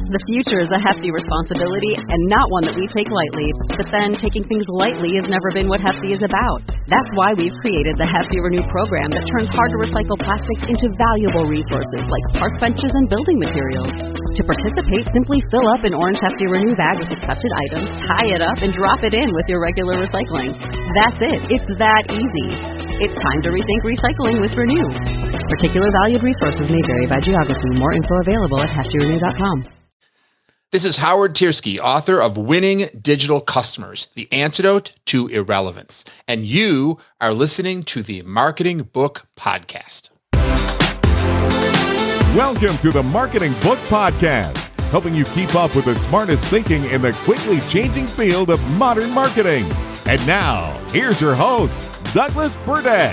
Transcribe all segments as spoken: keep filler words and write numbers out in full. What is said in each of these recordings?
The future is a hefty responsibility and not one that we take lightly. But then, taking things lightly has never been what Hefty is about. That's why we've created the Hefty Renew program that turns hard-to-recycle plastics into valuable resources like park benches and building materials. To participate, simply fill up an orange Hefty Renew bag with accepted items, tie it up, and drop it in with your regular recycling. That's it. It's that easy. It's time to rethink recycling with Renew. Particular valued resources may vary by geography. More info available at hefty renew dot com. This is Howard Tiersky, author of Winning Digital Customers, The Antidote to Irrelevance. And you are listening to the Marketing Book Podcast. Welcome to the Marketing Book Podcast, helping you keep up with the smartest thinking in the quickly changing field of modern marketing. And now, here's your host, Douglas Burdett.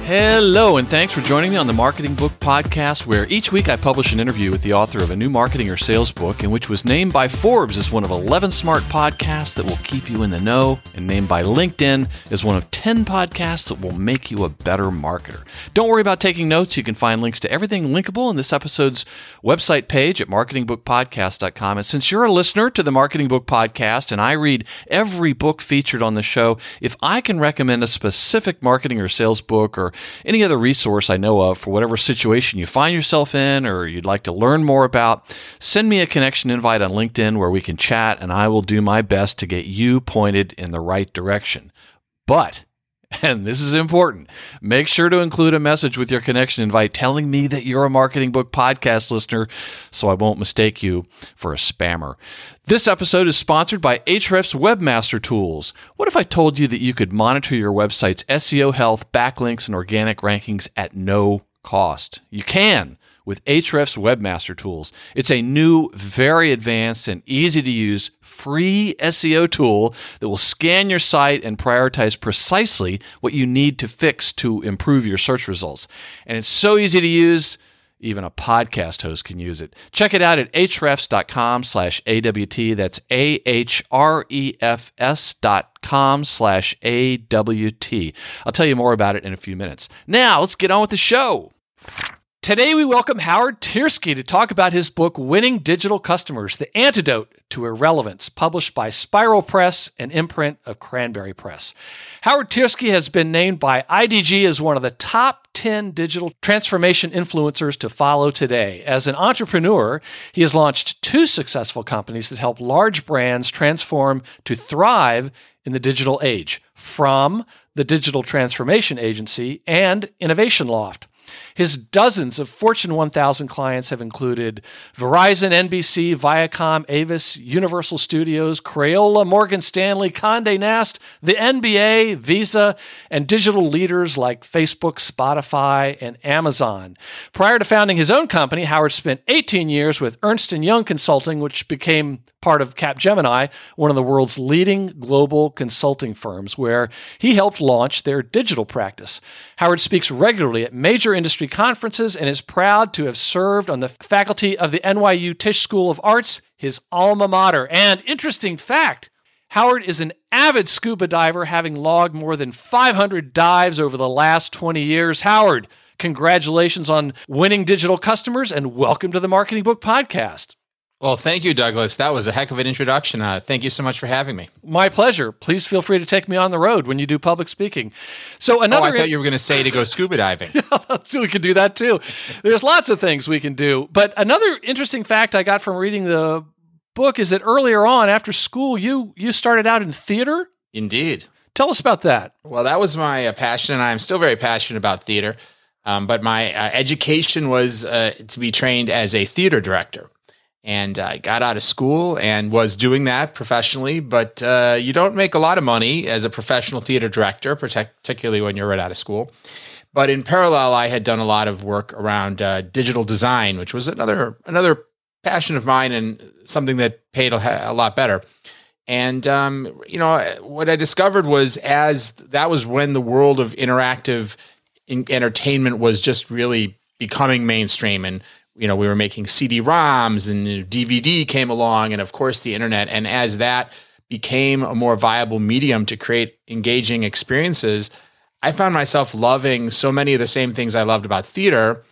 Hello, and thanks for joining me on the Marketing Book Podcast, where each week I publish an interview with the author of a new marketing or sales book, and which was named by Forbes as one of eleven smart podcasts that will keep you in the know, and named by LinkedIn as one of ten podcasts that will make you a better marketer. Don't worry about taking notes. You can find links to everything linkable in this episode's website page at marketing book podcast dot com. And since you're a listener to the Marketing Book Podcast, and I read every book featured on the show, if I can recommend a specific marketing or sales book or any other resource I know of for whatever situation you find yourself in or you'd like to learn more about, send me a connection invite on LinkedIn where we can chat, and I will do my best to get you pointed in the right direction. But, and this is important, make sure to include a message with your connection invite telling me that you're a Marketing Book Podcast listener so I won't mistake you for a spammer. This episode is sponsored by Ahrefs Webmaster Tools. What if I told you that you could monitor your website's S E O health, backlinks, and organic rankings at no cost? You can with Ahrefs Webmaster Tools. It's a new, very advanced, and easy-to-use free S E O tool that will scan your site and prioritize precisely what you need to fix to improve your search results. And it's so easy to use, even a podcast host can use it. Check it out at ahrefs dot com slash A W T. That's A H R E F S dot com slash A W T. I'll tell you more about it in a few minutes. Now, let's get on with the show. Today, we welcome Howard Tiersky to talk about his book, Winning Digital Customers, The Antidote to Irrelevance, published by Spiral Press, an imprint of Cranberry Press. Howard Tiersky has been named by I D G as one of the top ten digital transformation influencers to follow today. As an entrepreneur, he has launched two successful companies that help large brands transform to thrive in the digital age, From, the Digital Transformation Agency, and Innovation Loft. His dozens of Fortune one thousand clients have included Verizon, N B C, Viacom, Avis, Universal Studios, Crayola, Morgan Stanley, Condé Nast, the N B A, Visa, and digital leaders like Facebook, Spotify, and Amazon. Prior to founding his own company, Howard spent eighteen years with Ernst and Young Consulting, which became part of Capgemini, one of the world's leading global consulting firms, where he helped launch their digital practice. Howard speaks regularly at major industry conferences and is proud to have served on the faculty of the N Y U Tisch School of Arts, his alma mater. And interesting fact, Howard is an avid scuba diver, having logged more than five hundred dives over the last twenty years. Howard, congratulations on winning digital customers, and welcome to the Marketing Book Podcast. Well, thank you, Douglas. That was a heck of an introduction. Uh, thank you so much for having me. My pleasure. Please feel free to take me on the road when you do public speaking. So another. Oh, I thought you were going to say to go scuba diving. So we could do that too. There's lots of things we can do. But another interesting fact I got from reading the book is that earlier on, after school, you you started out in theater? Indeed. Tell us about that. Well, that was my uh, passion, and I'm still very passionate about theater. Um, but my uh, education was uh, to be trained as a theater director. And I got out of school and was doing that professionally, but uh, you don't make a lot of money as a professional theater director, particularly when you're right out of school. But in parallel, I had done a lot of work around uh, digital design, which was another another passion of mine and something that paid a, a lot better. And, um, you know, what I discovered was as that was when the world of interactive in- entertainment was just really becoming mainstream, and you know, we were making C D ROMs and you know, D V D came along, and of course the internet. And as that became a more viable medium to create engaging experiences, I found myself loving so many of the same things I loved about theater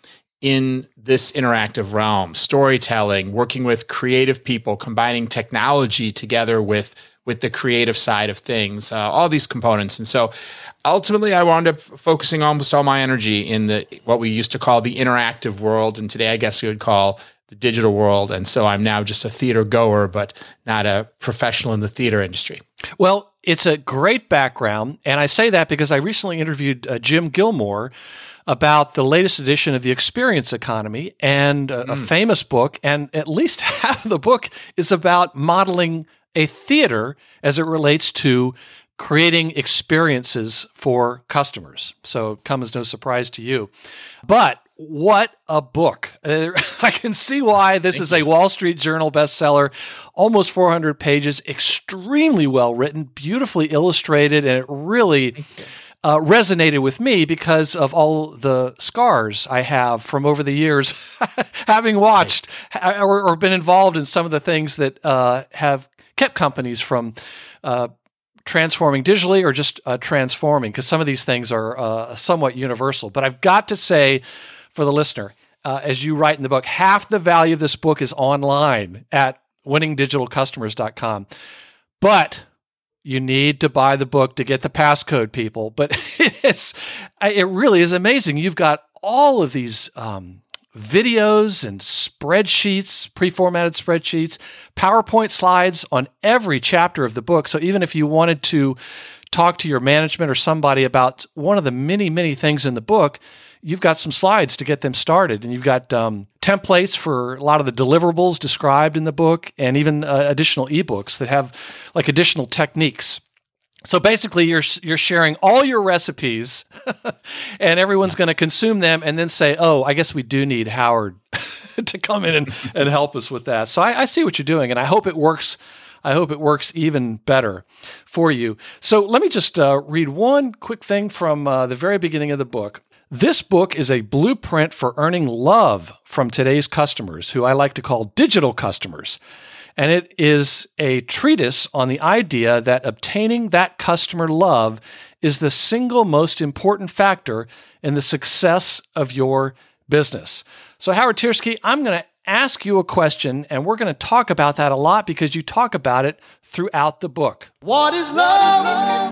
in this interactive realm, storytelling, working with creative people, combining technology together with, with the creative side of things, uh, all these components. And so ultimately I wound up focusing almost all my energy in the what we used to call the interactive world. And today I guess we would call the digital world. And so I'm now just a theater goer, but not a professional in the theater industry. Well, it's a great background. And I say that because I recently interviewed uh, Jim Gilmore about the latest edition of The Experience Economy, and a, mm. a famous book. And at least half of the book is about modeling a theater as it relates to creating experiences for customers. So it comes as no surprise to you. But what a book. Uh, I can see why this Thank is you. a Wall Street Journal bestseller, almost four hundred pages, extremely well written, beautifully illustrated, and it really uh, resonated with me because of all the scars I have from over the years, having watched right. or, or been involved in some of the things that uh, have kept companies from uh, transforming digitally or just uh, transforming, because some of these things are uh, somewhat universal. But I've got to say, for the listener, uh, as you write in the book, half the value of this book is online at winning digital customers dot com. But you need to buy the book to get the passcode, people. But it's it really is amazing. You've got all of these um, videos and spreadsheets, pre-formatted spreadsheets, PowerPoint slides on every chapter of the book. So even if you wanted to talk to your management or somebody about one of the many, many things in the book, you've got some slides to get them started. And you've got um, templates for a lot of the deliverables described in the book, and even uh, additional ebooks that have like additional techniques. So basically, you're you're sharing all your recipes, and everyone's going to consume them and then say, oh, I guess we do need Howard to come in and, and help us with that. So I, I see what you're doing, and I hope it works. I hope it works even better for you. So let me just uh, read one quick thing from uh, the very beginning of the book. This book is a blueprint for earning love from today's customers, who I like to call digital customers. And it is a treatise on the idea that obtaining that customer love is the single most important factor in the success of your business. So Howard Tiersky, I'm going to ask you a question, and we're going to talk about that a lot because you talk about it throughout the book. What is love?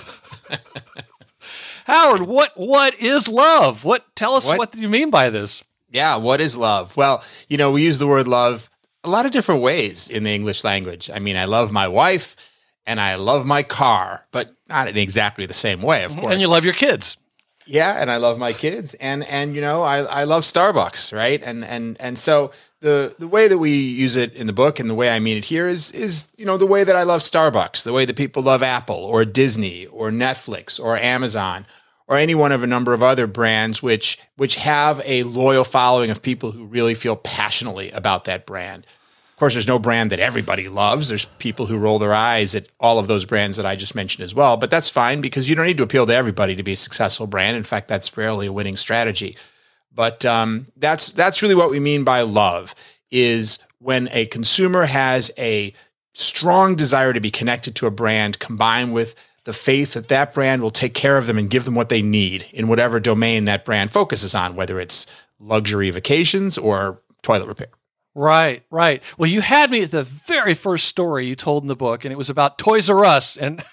Howard, what what is love? What tell us what? what do you mean by this? Yeah, what is love? Well, you know, we use the word love a lot of different ways in the English language. I mean, I love my wife and I love my car, but not in exactly the same way, of course. And you love your kids. Yeah, and I love my kids, and and you know, I, I love Starbucks, right? And and and so the the way that we use it in the book and the way I mean it here is is you know the way that I love Starbucks, the way that people love Apple or Disney or Netflix or Amazon or any one of a number of other brands which which have a loyal following of people who really feel passionately about that brand. Of course, there's no brand that everybody loves. There's people who roll their eyes at all of those brands that I just mentioned as well. But that's fine because you don't need to appeal to everybody to be a successful brand. In fact, that's rarely a winning strategy. But um, that's that's really what we mean by love, is when a consumer has a strong desire to be connected to a brand combined with the faith that that brand will take care of them and give them what they need in whatever domain that brand focuses on, whether it's luxury vacations or toilet repair. Right, right. Well, you had me at the very first story you told in the book, and it was about Toys R Us. And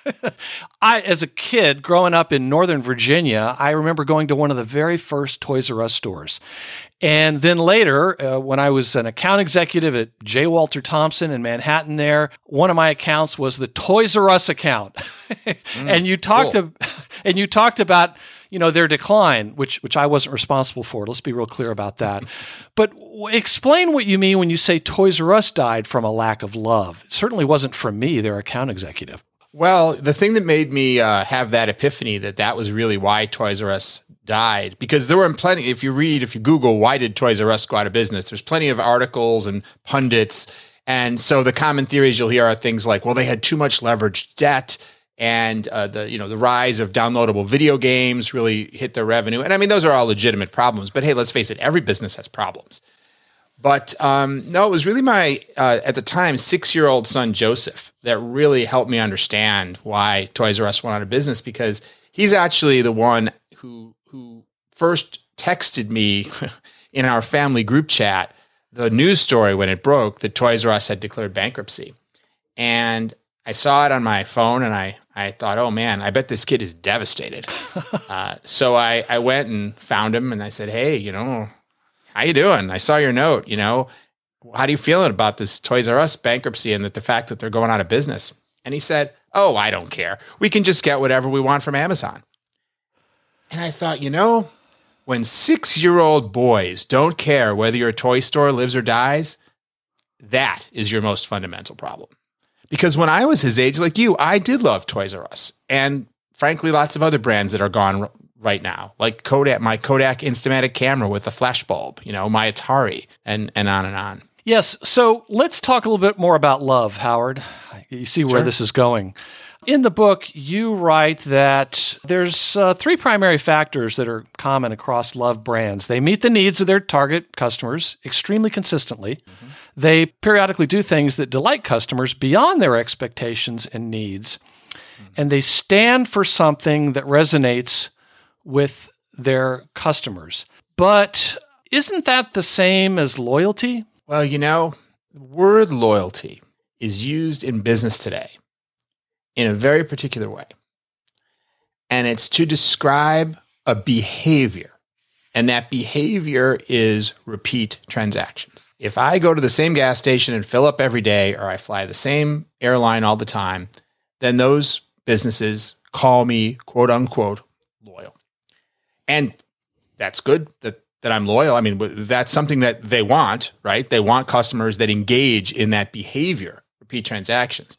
I, as a kid growing up in Northern Virginia, I remember going to one of the very first Toys R Us stores. And then later, uh, when I was an account executive at J. Walter Thompson in Manhattan there, one of my accounts was the Toys R Us account. mm, and you talked cool. to, and you talked about, you know, their decline, which which I wasn't responsible for. Let's be real clear about that. But w- explain what you mean when you say Toys R Us died from a lack of love. It certainly wasn't from me, their account executive. Well, the thing that made me uh, have that epiphany that that was really why Toys R Us died, because there were plenty, if you read, if you Google, why did Toys R Us go out of business? There's plenty of articles and pundits. And so the common theories you'll hear are things like, well, they had too much leveraged debt, and uh, the you know the rise of downloadable video games really hit their revenue. And I mean, those are all legitimate problems. But hey, let's face it, every business has problems. But um, no, it was really my, uh, at the time, six-year-old son, Joseph, that really helped me understand why Toys R Us went out of business, because he's actually the one who who first texted me. in our family group chat the news story when it broke that Toys R Us had declared bankruptcy. And I saw it on my phone and I, I thought, oh man, I bet this kid is devastated. uh, so I, I went and found him and I said, hey, you know, how you doing? I saw your note, you know, how do you feel about this Toys R Us bankruptcy and that the fact that they're going out of business? And he said, oh, I don't care. We can just get whatever we want from Amazon. And I thought, you know, when six-year-old boys don't care whether your toy store lives or dies, that is your most fundamental problem. Because when I was his age, like you, I did love Toys R Us. And frankly, lots of other brands that are gone r- right now, like Kodak, my Kodak Instamatic camera with a flash bulb, you know, my Atari, and, and on and on. Yes. So let's talk a little bit more about love, Howard. You see where Sure. this is going. In the book, you write that there's uh, three primary factors that are common across love brands. They meet the needs of their target customers extremely consistently. Mm-hmm. They periodically do things that delight customers beyond their expectations and needs. Mm-hmm. And they stand for something that resonates with their customers. But isn't that the same as loyalty? Well, you know, the word loyalty is used in business today in a very particular way. And it's to describe a behavior. And that behavior is repeat transactions. If I go to the same gas station and fill up every day, or I fly the same airline all the time, then those businesses call me, quote unquote, loyal. And that's good that, that I'm loyal. I mean, that's something that they want, right? They want customers that engage in that behavior, repeat transactions.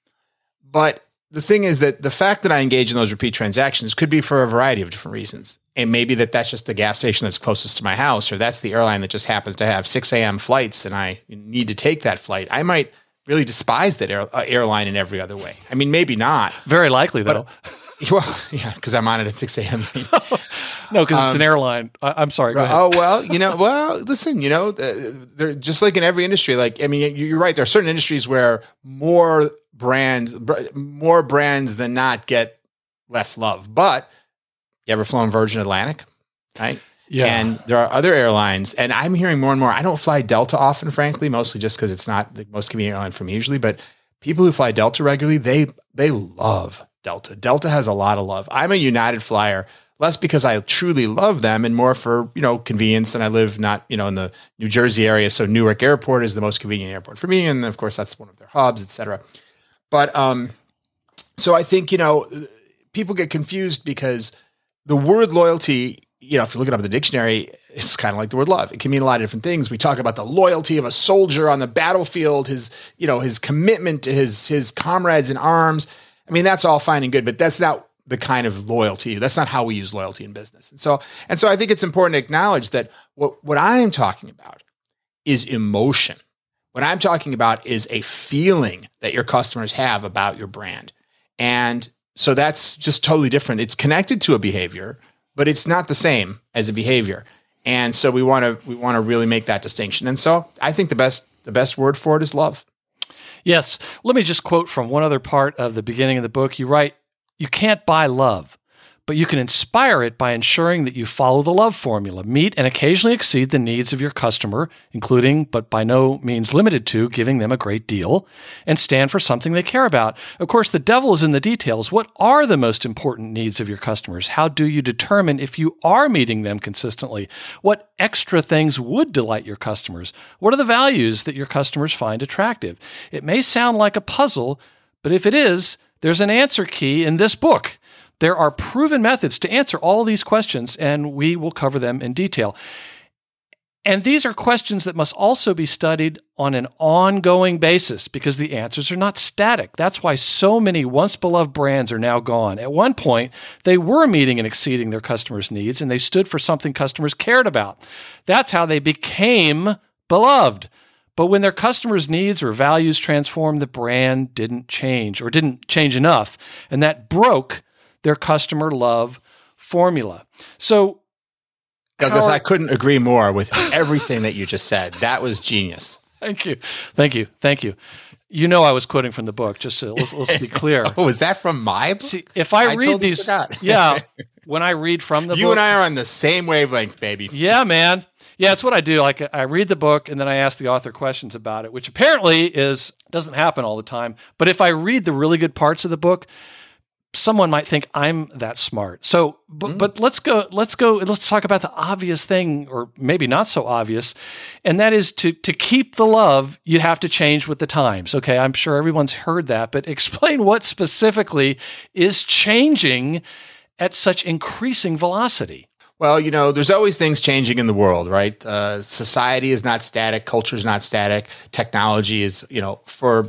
But the thing is that the fact that I engage in those repeat transactions could be for a variety of different reasons. And maybe that that's just the gas station that's closest to my house, or that's the airline that just happens to have six a.m. flights and I need to take that flight. I might really despise that air, uh, airline in every other way. I mean, maybe not. Very likely, though. But, well, yeah, because I'm on it at six a.m. No, because um, it's an airline. I, I'm sorry. Go ahead. Oh, well, you know, well, listen, you know, they're just like in every industry. Like, I mean, you're right. There are certain industries where more brands, more brands than not get less love. But you ever flown Virgin Atlantic, right? Yeah. And there are other airlines, and I'm hearing more and more. I don't fly Delta often, frankly, mostly just because it's not the most convenient airline for me usually. But people who fly Delta regularly, they they love Delta. Delta has a lot of love. I'm a United flyer, less because I truly love them and more for, you know, convenience. And I live not, you know, in the New Jersey area. So Newark Airport is the most convenient airport for me. And of course, that's one of their hubs, et cetera. But um, so I think, you know, people get confused because the word loyalty, you know, if you look it up in the dictionary, it's kind of like the word love. It can mean a lot of different things. We talk about the loyalty of a soldier on the battlefield, his, you know, his commitment to his, his comrades in arms. I mean, that's all fine and good, but that's not the kind of loyalty. That's not how we use loyalty in business. And so, and so I think it's important to acknowledge that what, what I am talking about is emotion. What I'm talking about is a feeling that your customers have about your brand. And so that's just totally different. It's connected to a behavior, but it's not the same as a behavior. And so we want to we want to really make that distinction. And so I think the best the best word for it is love. Yes. Let me just quote from one other part of the beginning of the book. You write, "You can't buy love, but you can inspire it by ensuring that you follow the love formula, meet and occasionally exceed the needs of your customer, including, but by no means limited to, giving them a great deal, and stand for something they care about. Of course, the devil is in the details. What are the most important needs of your customers? How do you determine if you are meeting them consistently? What extra things would delight your customers? What are the values that your customers find attractive? It may sound like a puzzle, but if it is, there's an answer key in this book. There are proven methods to answer all these questions, and we will cover them in detail. And these are questions that must also be studied on an ongoing basis because the answers are not static. That's why so many once beloved brands are now gone. At one point, they were meeting and exceeding their customers' needs, and they stood for something customers cared about. That's how they became beloved. But when their customers' needs or values transformed, the brand didn't change or didn't change enough, and that broke their customer love formula. So, Douglas, Howard, I couldn't agree more with everything that you just said. That was genius. Thank you. Thank you. Thank you. You know I was quoting from the book, just so let's, let's be clear. Oh, is that from my book? See, if I, I read these, yeah, when I read from the you book. and I are on the same wavelength, baby. Yeah, man. Yeah, it's what I do. Like I read the book and then I ask the author questions about it, which apparently is doesn't happen all the time. But if I read the really good parts of the book, someone might think I'm that smart. So, but, mm. but let's go, let's go, let's talk about the obvious thing, or maybe not so obvious. And that is to, to keep the love, you have to change with the times. Okay. I'm sure everyone's heard that, but explain what specifically is changing at such increasing velocity. Well, you know, there's always things changing in the world, right? Uh, society is not static. Culture is not static. Technology is, you know, for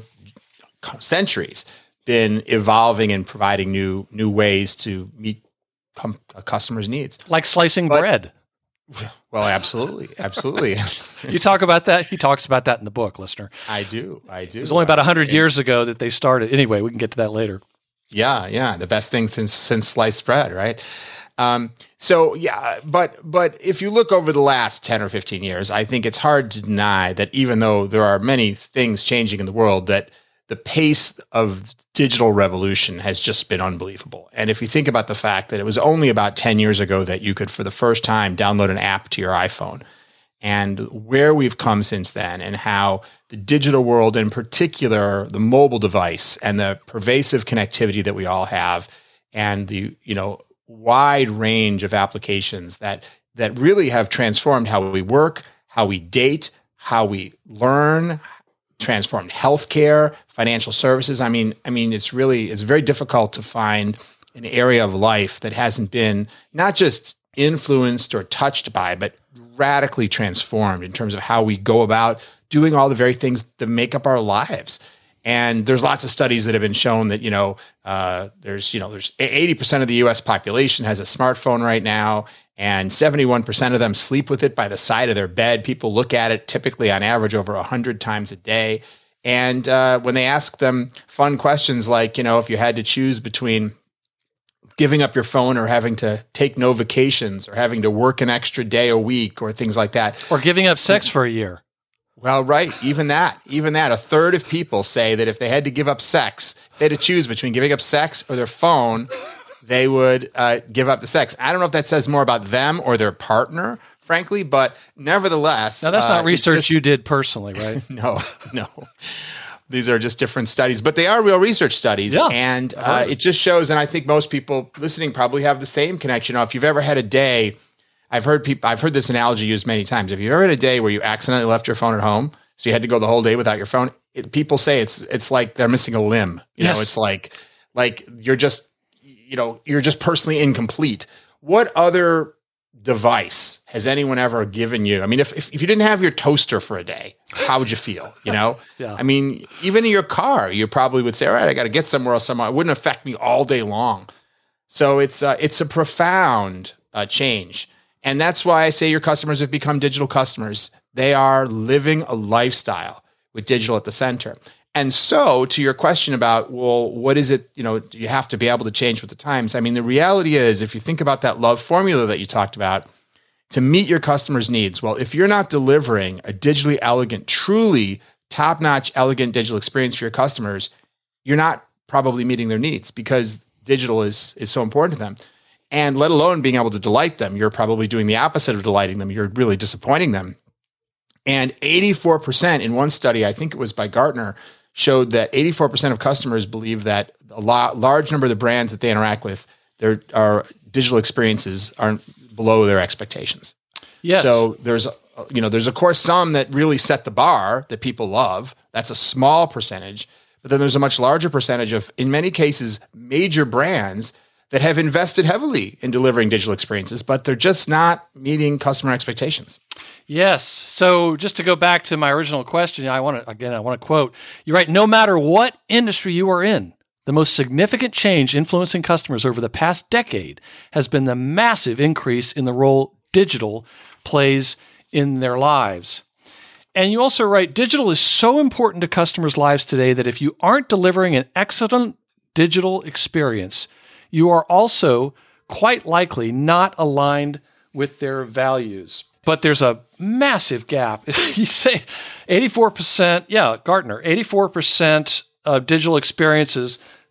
centuries been evolving and providing new new ways to meet com- a customer's needs. Like slicing but, bread. Well, absolutely. Absolutely. You talk about that? He talks about that in the book, listener. I do. I do. It was only about one hundred years ago that they started. Anyway, we can get to that later. Yeah, yeah. The best thing since since sliced bread, right? Um, so yeah, but but if you look over the last ten or fifteen years, I think it's hard to deny that even though there are many things changing in the world, that the pace of digital revolution has just been unbelievable. And if you think about the fact that it was only about ten years ago that you could, for the first time, download an app to your iPhone, and where we've come since then, and how the digital world, in particular, the mobile device and the pervasive connectivity that we all have, and the, you know, wide range of applications that that really have transformed how we work, how we date, how we learn, transformed healthcare, financial services. I mean, I mean, it's really, it's very difficult to find an area of life that hasn't been not just influenced or touched by, but radically transformed in terms of how we go about doing all the very things that make up our lives. And there's lots of studies that have been shown that, you know, uh, there's, you know, there's eighty percent of the U S population has a smartphone right now, and seventy-one percent of them sleep with it by the side of their bed. People look at it typically on average over one hundred times a day. And uh, when they ask them fun questions like, you know, if you had to choose between giving up your phone or having to take no vacations or having to work an extra day a week or things like that. Or giving up sex for a year. Well, right. Even that, even that, a third of people say that if they had to give up sex, they had to choose between giving up sex or their phone, they would uh, give up the sex. I don't know if that says more about them or their partner, frankly, but nevertheless. Now, that's not uh, research just, you did personally, right? No, no. These are just different studies, but they are real research studies. Yeah, and uh, it just shows, and I think most people listening probably have the same connection. Now, if you've ever had a day, I've heard people, I've heard this analogy used many times. If you've ever had a day where you accidentally left your phone at home, so you had to go the whole day without your phone, it, people say it's it's like they're missing a limb. You yes. know, it's like like you're just you know you're just personally incomplete. What other device has anyone ever given you? I mean, if if, if you didn't have your toaster for a day, how would you feel? You know, yeah. I mean, even in your car, you probably would say, "All right, I got to get somewhere else somehow." It wouldn't affect me all day long. So it's uh, it's a profound uh, change. And that's why I say your customers have become digital customers. They are living a lifestyle with digital at the center. And so to your question about, well, what is it, you know, you have to be able to change with the times. I mean, the reality is, if you think about that love formula that you talked about, to meet your customers' needs, well, if you're not delivering a digitally elegant, truly top-notch, elegant digital experience for your customers, you're not probably meeting their needs, because digital is is so important to them. And let alone being able to delight them, you're probably doing the opposite of delighting them. You're really disappointing them. And eighty-four percent in one study, I think it was by Gartner, showed that eighty-four percent of customers believe that a lot, large number of the brands that they interact with, their our digital experiences are below their expectations. Yes. So there's, you know, there's of course some that really set the bar that people love. That's a small percentage. But then there's a much larger percentage of, in many cases, major brands that have invested heavily in delivering digital experiences, but they're just not meeting customer expectations. Yes. So just to go back to my original question, I want to, again, I want to quote, you write, no matter what industry you are in, the most significant change influencing customers over the past decade has been the massive increase in the role digital plays in their lives. And you also write, digital is so important to customers' lives today that if you aren't delivering an excellent digital experience, you are also quite likely not aligned with their values. But there's a massive gap. You say eighty-four percent, yeah, Gartner, eighty-four percent of digital experiences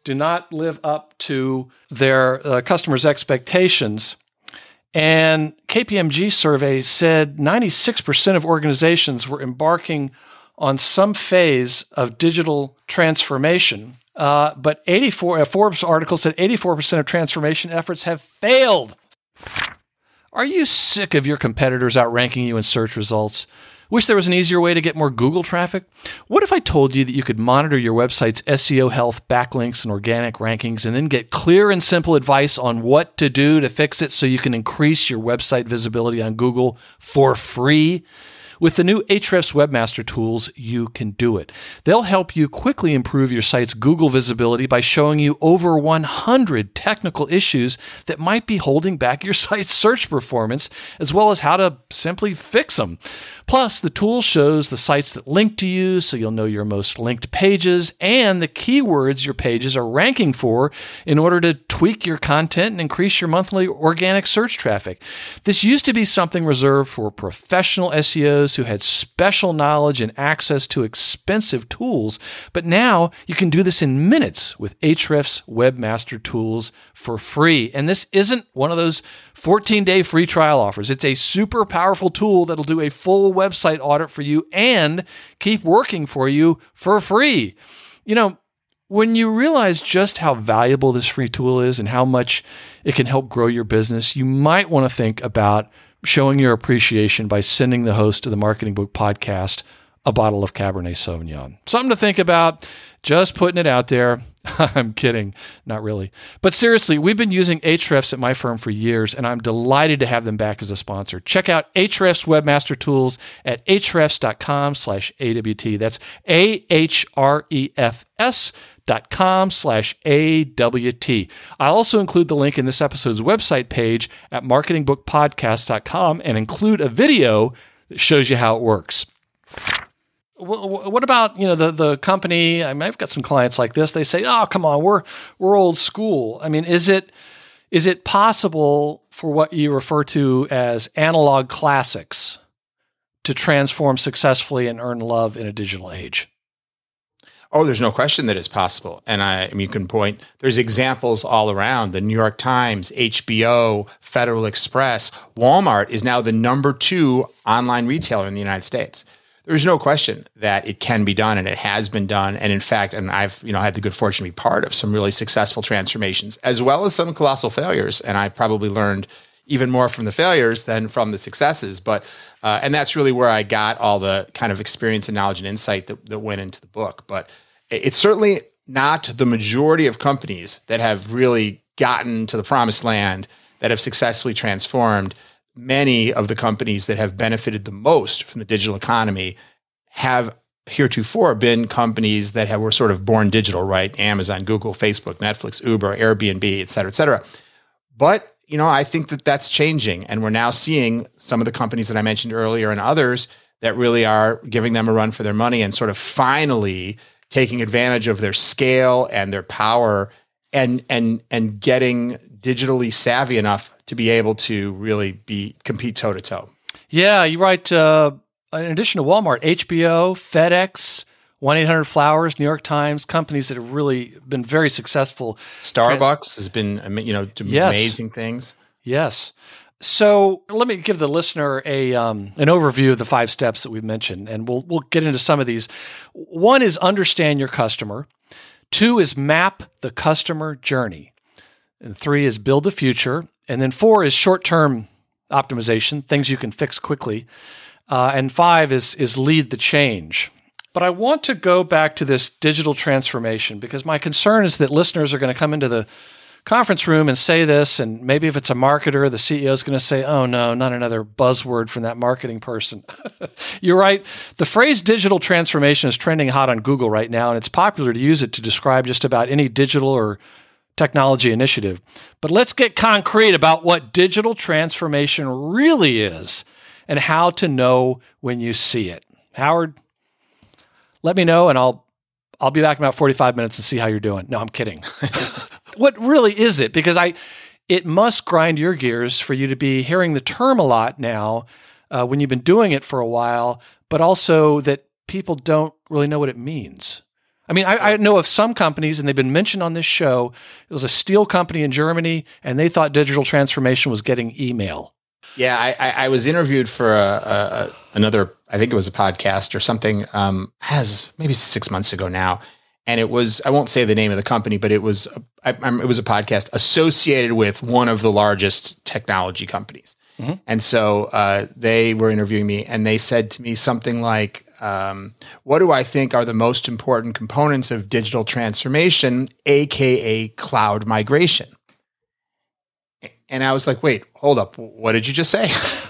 do not live up to their uh, customers' expectations. And K P M G survey said ninety-six percent of organizations were embarking on some phase of digital transformation. Uh, but eighty-four, a Forbes article said eighty-four percent of transformation efforts have failed. Are you sick of your competitors outranking you in search results? Wish there was an easier way to get more Google traffic? What if I told you that you could monitor your website's S E O health, backlinks, and organic rankings, and then get clear and simple advice on what to do to fix it so you can increase your website visibility on Google for free? With the new Ahrefs Webmaster Tools, you can do it. They'll help you quickly improve your site's Google visibility by showing you over one hundred technical issues that might be holding back your site's search performance, as well as how to simply fix them. Plus, the tool shows the sites that link to you, so you'll know your most linked pages and the keywords your pages are ranking for in order to tweak your content and increase your monthly organic search traffic. This used to be something reserved for professional S E Os who had special knowledge and access to expensive tools, but now you can do this in minutes with Ahrefs Webmaster Tools for free. And this isn't one of those fourteen-day free trial offers. It's a super powerful tool that'll do a full website audit for you and keep working for you for free. You know, when you realize just how valuable this free tool is and how much it can help grow your business, you might want to think about showing your appreciation by sending the host of the Marketing Book Podcast a bottle of Cabernet Sauvignon. Something to think about, just putting it out there. I'm kidding, not really. But seriously, we've been using Ahrefs at my firm for years, and I'm delighted to have them back as a sponsor. Check out Ahrefs Webmaster Tools at ahrefs.com slash AWT. That's A-H-R-E-F-S dot com slash A-W-T. I'll also include the link in this episode's website page at marketing book podcast dot com and include a video that shows you how it works. What about, you know, the, the company? I mean, I've got some clients like this. They say, "Oh, come on, we're we're old school." I mean, is it is it possible for what you refer to as analog classics to transform successfully and earn love in a digital age? Oh, there's no question that it's possible. And I, I mean, you can point, there's examples all around. The New York Times, H B O, Federal Express, Walmart is now the number two online retailer in the United States. There's no question that it can be done, and it has been done. And in fact, and I've, you know, had the good fortune to be part of some really successful transformations, as well as some colossal failures. And I probably learned even more from the failures than from the successes. But uh, and that's really where I got all the kind of experience and knowledge and insight that, that went into the book. But it's certainly not the majority of companies that have really gotten to the promised land, that have successfully transformed. Many of the companies that have benefited the most from the digital economy have heretofore been companies that have, were sort of born digital, right? Amazon, Google, Facebook, Netflix, Uber, Airbnb, et cetera, et cetera. But, you know, I think that that's changing. And we're now seeing some of the companies that I mentioned earlier and others that really are giving them a run for their money and sort of finally taking advantage of their scale and their power and and and getting digitally savvy enough to be able to really be compete toe to toe. Yeah, you're right. Uh, in addition to Walmart, H B O, FedEx, one eight hundred Flowers, New York Times, companies that have really been very successful. Starbucks has been, you know, yes. amazing things. Yes. So let me give the listener a um, an overview of the five steps that we've mentioned, and we'll we'll get into some of these. One is understand your customer. Two is map the customer journey. And three is build the future. And then four is short-term optimization, things you can fix quickly. Uh, and five is is lead the change. But I want to go back to this digital transformation because my concern is that listeners are going to come into the conference room and say this, and maybe if it's a marketer, the C E O is going to say, "Oh no, not another buzzword from that marketing person." You're right. The phrase digital transformation is trending hot on Google right now, and it's popular to use it to describe just about any digital or technology initiative. But let's get concrete about what digital transformation really is and how to know when you see it. Howard, let me know, and I'll I'll be back in about forty-five minutes and see how you're doing. No, I'm kidding. What really is it? Because I, it must grind your gears for you to be hearing the term a lot now uh, when you've been doing it for a while, but also that people don't really know what it means. I mean, I, I know of some companies, and they've been mentioned on this show. It was a steel company in Germany, and they thought digital transformation was getting email. Yeah, I, I, I was interviewed for a, a, a, another, I think it was a podcast or something, um, has maybe six months ago now. And it was, I won't say the name of the company, but it was, a, I, it was a podcast associated with one of the largest technology companies. Mm-hmm. And so uh, they were interviewing me, and they said to me something like, um, what do I think are the most important components of digital transformation, A K A cloud migration? And I was like, wait, hold up. What did you just say?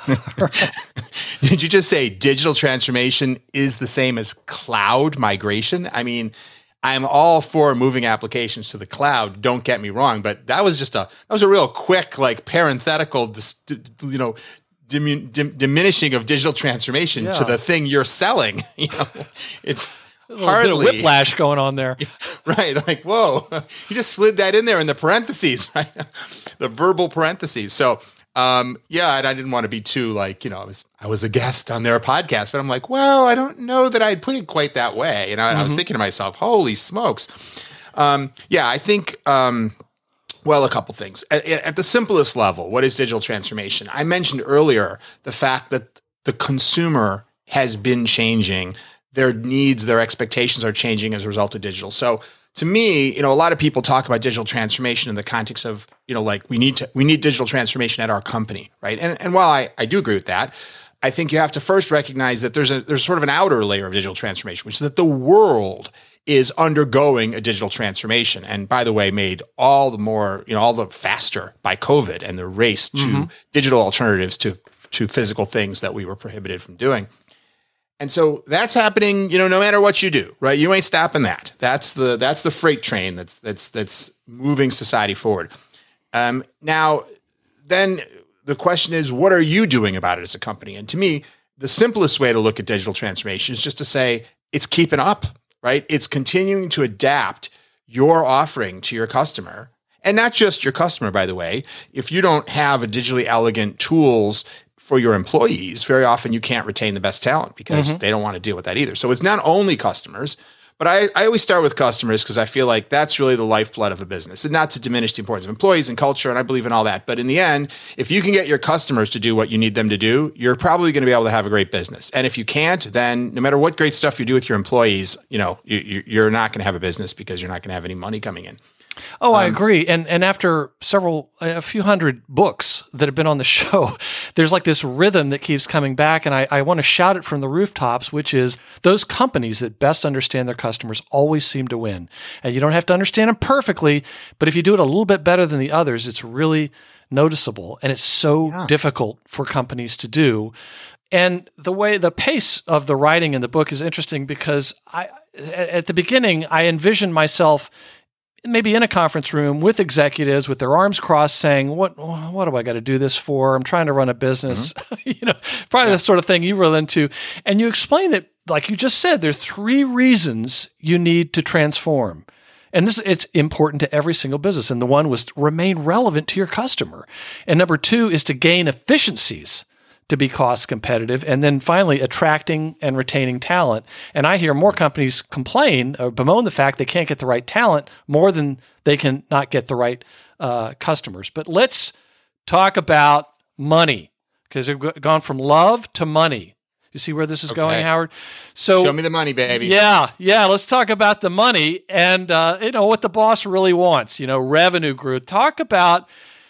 Did you just say digital transformation is the same as cloud migration? I mean, I'm all for moving applications to the cloud. Don't get me wrong, but that was just a that was a real quick, like parenthetical, you know, dim, dim, diminishing of digital transformation yeah. to the thing you're selling. You know, it's a hardly bit of whiplash going on there, right? Like, whoa, you just slid that in there in the parentheses, right? The verbal parentheses. So. Um, yeah, and I didn't want to be too like, you know, I was, I was a guest on their podcast, but I'm like, well, I don't know that I'd put it quite that way. You know, and mm-hmm. I was thinking to myself, holy smokes. Um, yeah, I think, um, well, a couple things. At, at the simplest level, what is digital transformation? I mentioned earlier the fact that the consumer has been changing. Their needs, their expectations are changing as a result of digital. So to me, you know, a lot of people talk about digital transformation in the context of, you know, like we need to, we need digital transformation at our company, right? And and while I, I do agree with that, I think you have to first recognize that there's a there's sort of an outer layer of digital transformation, which is that the world is undergoing a digital transformation. And by the way, made all the more, you know, all the faster by COVID and the race to mm-hmm. digital alternatives to to physical things that we were prohibited from doing. And so that's happening, you know, no matter what you do, right? You ain't stopping that. That's the that's the freight train that's that's that's moving society forward. Um, now, then the question is, what are you doing about it as a company? And to me, the simplest way to look at digital transformation is just to say it's keeping up, right? It's continuing to adapt your offering to your customer. And not just your customer, by the way. If you don't have a digitally elegant tools for your employees, very often you can't retain the best talent because mm-hmm. they don't want to deal with that either. So it's not only customers, but I, I always start with customers because I feel like that's really the lifeblood of a business. And not to diminish the importance of employees and culture, and I believe in all that. But in the end, if you can get your customers to do what you need them to do, you're probably going to be able to have a great business. And if you can't, then no matter what great stuff you do with your employees, you know, you, you're not going to have a business because you're not going to have any money coming in. Oh, I agree. And and after several, a few hundred books that have been on the show, there's like this rhythm that keeps coming back. And I, I want to shout it from the rooftops, which is those companies that best understand their customers always seem to win. And you don't have to understand them perfectly, but if you do it a little bit better than the others, it's really noticeable. And it's so yeah. difficult for companies to do. And the way, the pace of the writing in the book is interesting because I, at the beginning, I envisioned myself maybe in a conference room with executives with their arms crossed saying, what what do I got to do this for? I'm trying to run a business. Mm-hmm. you know, probably yeah. the sort of thing you run into. And you explain that, like you just said, there are three reasons you need to transform. And this it's important to every single business. And the one was to remain relevant to your customer. And number two is to gain efficiencies to be cost competitive, and then finally attracting and retaining talent. And I hear more companies complain or bemoan the fact they can't get the right talent more than they can not get the right uh, customers. But let's talk about money, because they've gone from love to money. You see where this is okay. going, Howard? So show me the money, baby. Yeah, yeah. Let's talk about the money and uh, you know what the boss really wants. You know, revenue growth. Talk about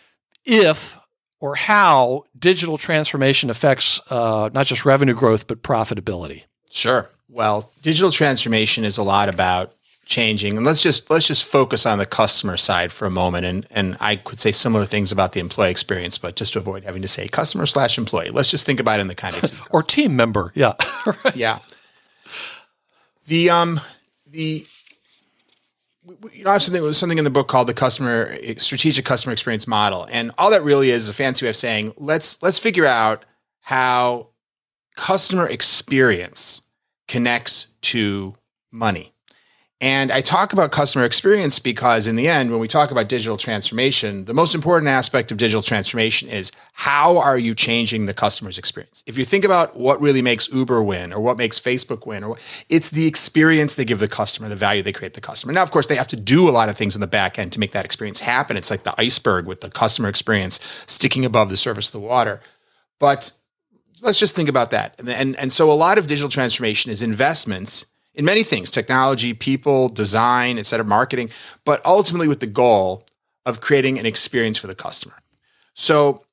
if or how digital transformation affects uh, not just revenue growth, but profitability. Sure. Well, digital transformation is a lot about changing, and let's just let's just focus on the customer side for a moment. And and I could say similar things about the employee experience, but just to avoid having to say customer slash employee, let's just think about it in the context of or team member. Yeah. right. Yeah. The um the. You know, I have something, was something in the book called the customer strategic customer experience model. And all that really is a fancy way of saying, let's, let's figure out how customer experience connects to money. And I talk about customer experience because in the end, when we talk about digital transformation, the most important aspect of digital transformation is how are you changing the customer's experience? If you think about what really makes Uber win or what makes Facebook win, or what, it's the experience they give the customer, the value they create the customer. Now, of course, they have to do a lot of things in the back end to make that experience happen. It's like the iceberg with the customer experience sticking above the surface of the water. But let's just think about that. And, and, and so a lot of digital transformation is investments in many things, technology, people, design, et cetera, marketing, but ultimately with the goal of creating an experience for the customer. So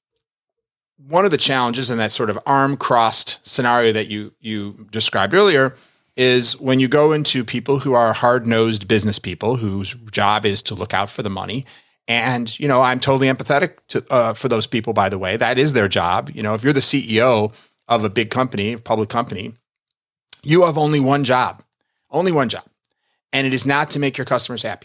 one of the challenges in that sort of arm-crossed scenario that you, you described earlier is when you go into people who are hard-nosed business people whose job is to look out for the money. And, you know, I'm totally empathetic to, uh, for those people, by the way. That is their job. You know, if you're the C E O of a big company, a public company, you have only one job. Only one job. And it is not to make your customers happy.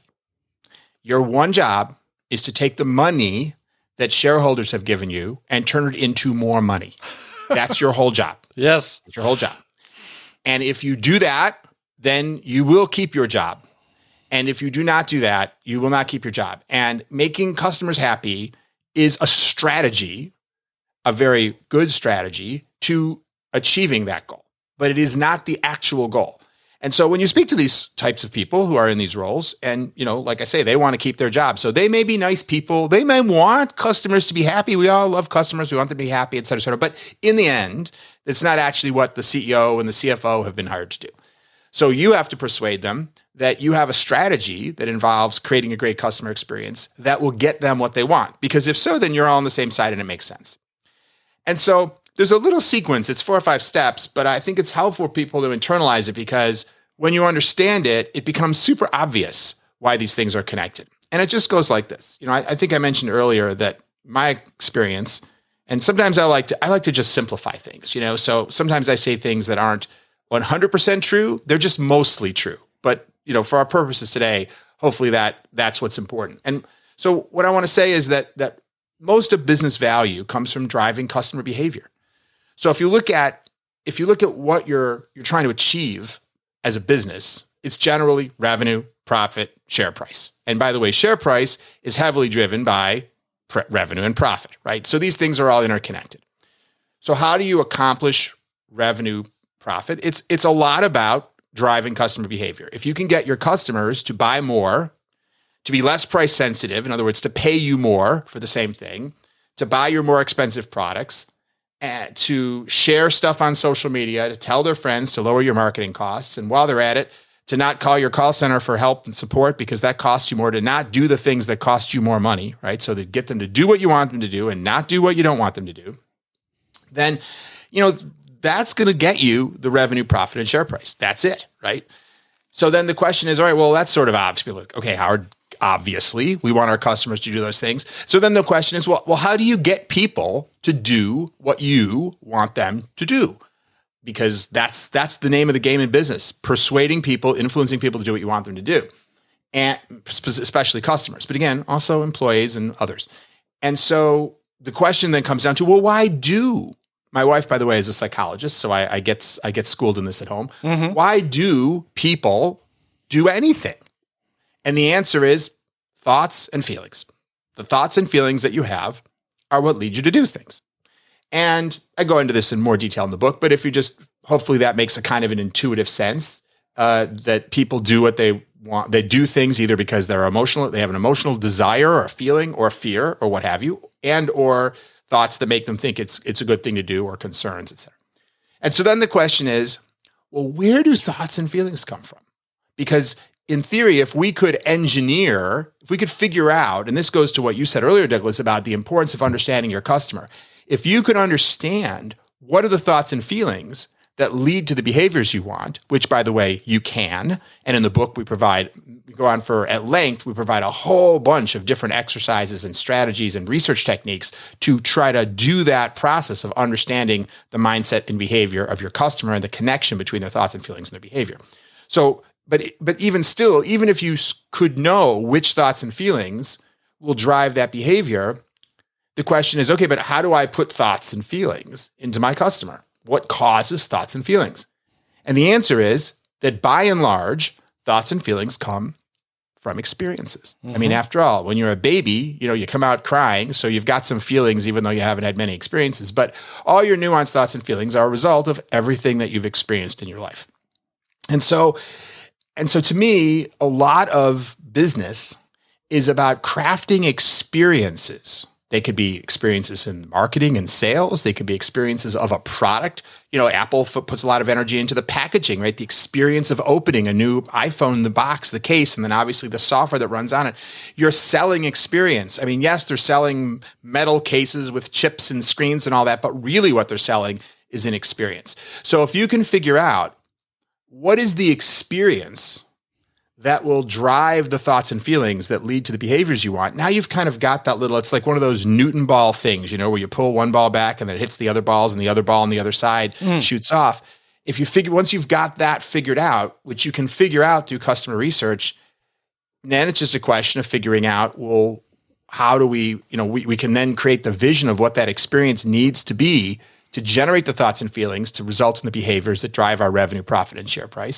Your one job is to take the money that shareholders have given you and turn it into more money. That's your whole job. Yes. It's your whole job. And if you do that, then you will keep your job. And if you do not do that, you will not keep your job. And making customers happy is a strategy, a very good strategy to achieving that goal. But it is not the actual goal. And so when you speak to these types of people who are in these roles, and, you know, like I say, they want to keep their job. So they may be nice people. They may want customers to be happy. We all love customers. We want them to be happy, et cetera, et cetera. But in the end, it's not actually what the C E O and the C F O have been hired to do. So you have to persuade them that you have a strategy that involves creating a great customer experience that will get them what they want. Because if so, then you're all on the same side and it makes sense. And so there's a little sequence. It's four or five steps, but I think it's helpful for people to internalize it because when you understand it, it becomes super obvious why these things are connected. And it just goes like this. You know, I, I think I mentioned earlier that my experience, and sometimes I like to I like to just simplify things, you know. So sometimes I say things that aren't one hundred percent true. They're just mostly true. But, you know, for our purposes today, hopefully that that's what's important. And so what I want to say is that that most of business value comes from driving customer behavior. So if you look at if you look at what you're you're trying to achieve as a business, it's generally revenue, profit, share price. And by the way, share price is heavily driven by pre- revenue and profit, right? So these things are all interconnected. So how do you accomplish revenue, profit? It's it's a lot about driving customer behavior. If you can get your customers to buy more, to be less price sensitive, in other words, to pay you more for the same thing, to buy your more expensive products, Uh, to share stuff on social media, to tell their friends, to lower your marketing costs. And while they're at it, to not call your call center for help and support because that costs you more, to not do the things that cost you more money, right? So to get them to do what you want them to do and not do what you don't want them to do, then, you know, that's going to get you the revenue, profit, and share price. That's it, right? So then the question is, all right, well, that's sort of obvious. People are like, okay, Howard, obviously, we want our customers to do those things. So then the question is, well, well, how do you get people to do what you want them to do? Because that's that's the name of the game in business: persuading people, influencing people to do what you want them to do, and especially customers. But again, also employees and others. And so the question then comes down to, well, why do? My wife, by the way, is a psychologist, so I, I get I get schooled in this at home. Mm-hmm. Why do people do anything? And the answer is thoughts and feelings. The thoughts and feelings that you have are what lead you to do things. And I go into this in more detail in the book, but if you just, hopefully that makes a kind of an intuitive sense uh, that people do what they want. They do things either because they're emotional, they have an emotional desire or a feeling or fear or what have you, and or thoughts that make them think it's it's a good thing to do or concerns, et cetera. And so then the question is, well, where do thoughts and feelings come from? Because in theory, if we could engineer, if we could figure out, and this goes to what you said earlier, Douglas, about the importance of understanding your customer. If you could understand what are the thoughts and feelings that lead to the behaviors you want, which, by the way, you can. And in the book, we provide, we go on for at length, we provide a whole bunch of different exercises and strategies and research techniques to try to do that process of understanding the mindset and behavior of your customer and the connection between their thoughts and feelings and their behavior. So, But but even still, even if you could know which thoughts and feelings will drive that behavior, the question is, okay, but how do I put thoughts and feelings into my customer? What causes thoughts and feelings? And the answer is that by and large, thoughts and feelings come from experiences. Mm-hmm. I mean, after all, when you're a baby, you know, you come out crying, so you've got some feelings even though you haven't had many experiences, but all your nuanced thoughts and feelings are a result of everything that you've experienced in your life. And so, and so to me, a lot of business is about crafting experiences. They could be experiences in marketing and sales. They could be experiences of a product. You know, Apple f- puts a lot of energy into the packaging, right? The experience of opening a new iPhone, the box, the case, and then obviously the software that runs on it. You're selling experience. I mean, yes, they're selling metal cases with chips and screens and all that, but really what they're selling is an experience. So if you can figure out what is the experience that will drive the thoughts and feelings that lead to the behaviors you want. Now you've kind of got that little, it's like one of those Newton ball things, you know, where you pull one ball back and then it hits the other balls and the other ball on the other side mm. shoots off. If you figure, once you've got that figured out, which you can figure out through customer research, then it's just a question of figuring out, well, how do we, you know, we, we can then create the vision of what that experience needs to be to generate the thoughts and feelings to result in the behaviors that drive our revenue, profit, and share price.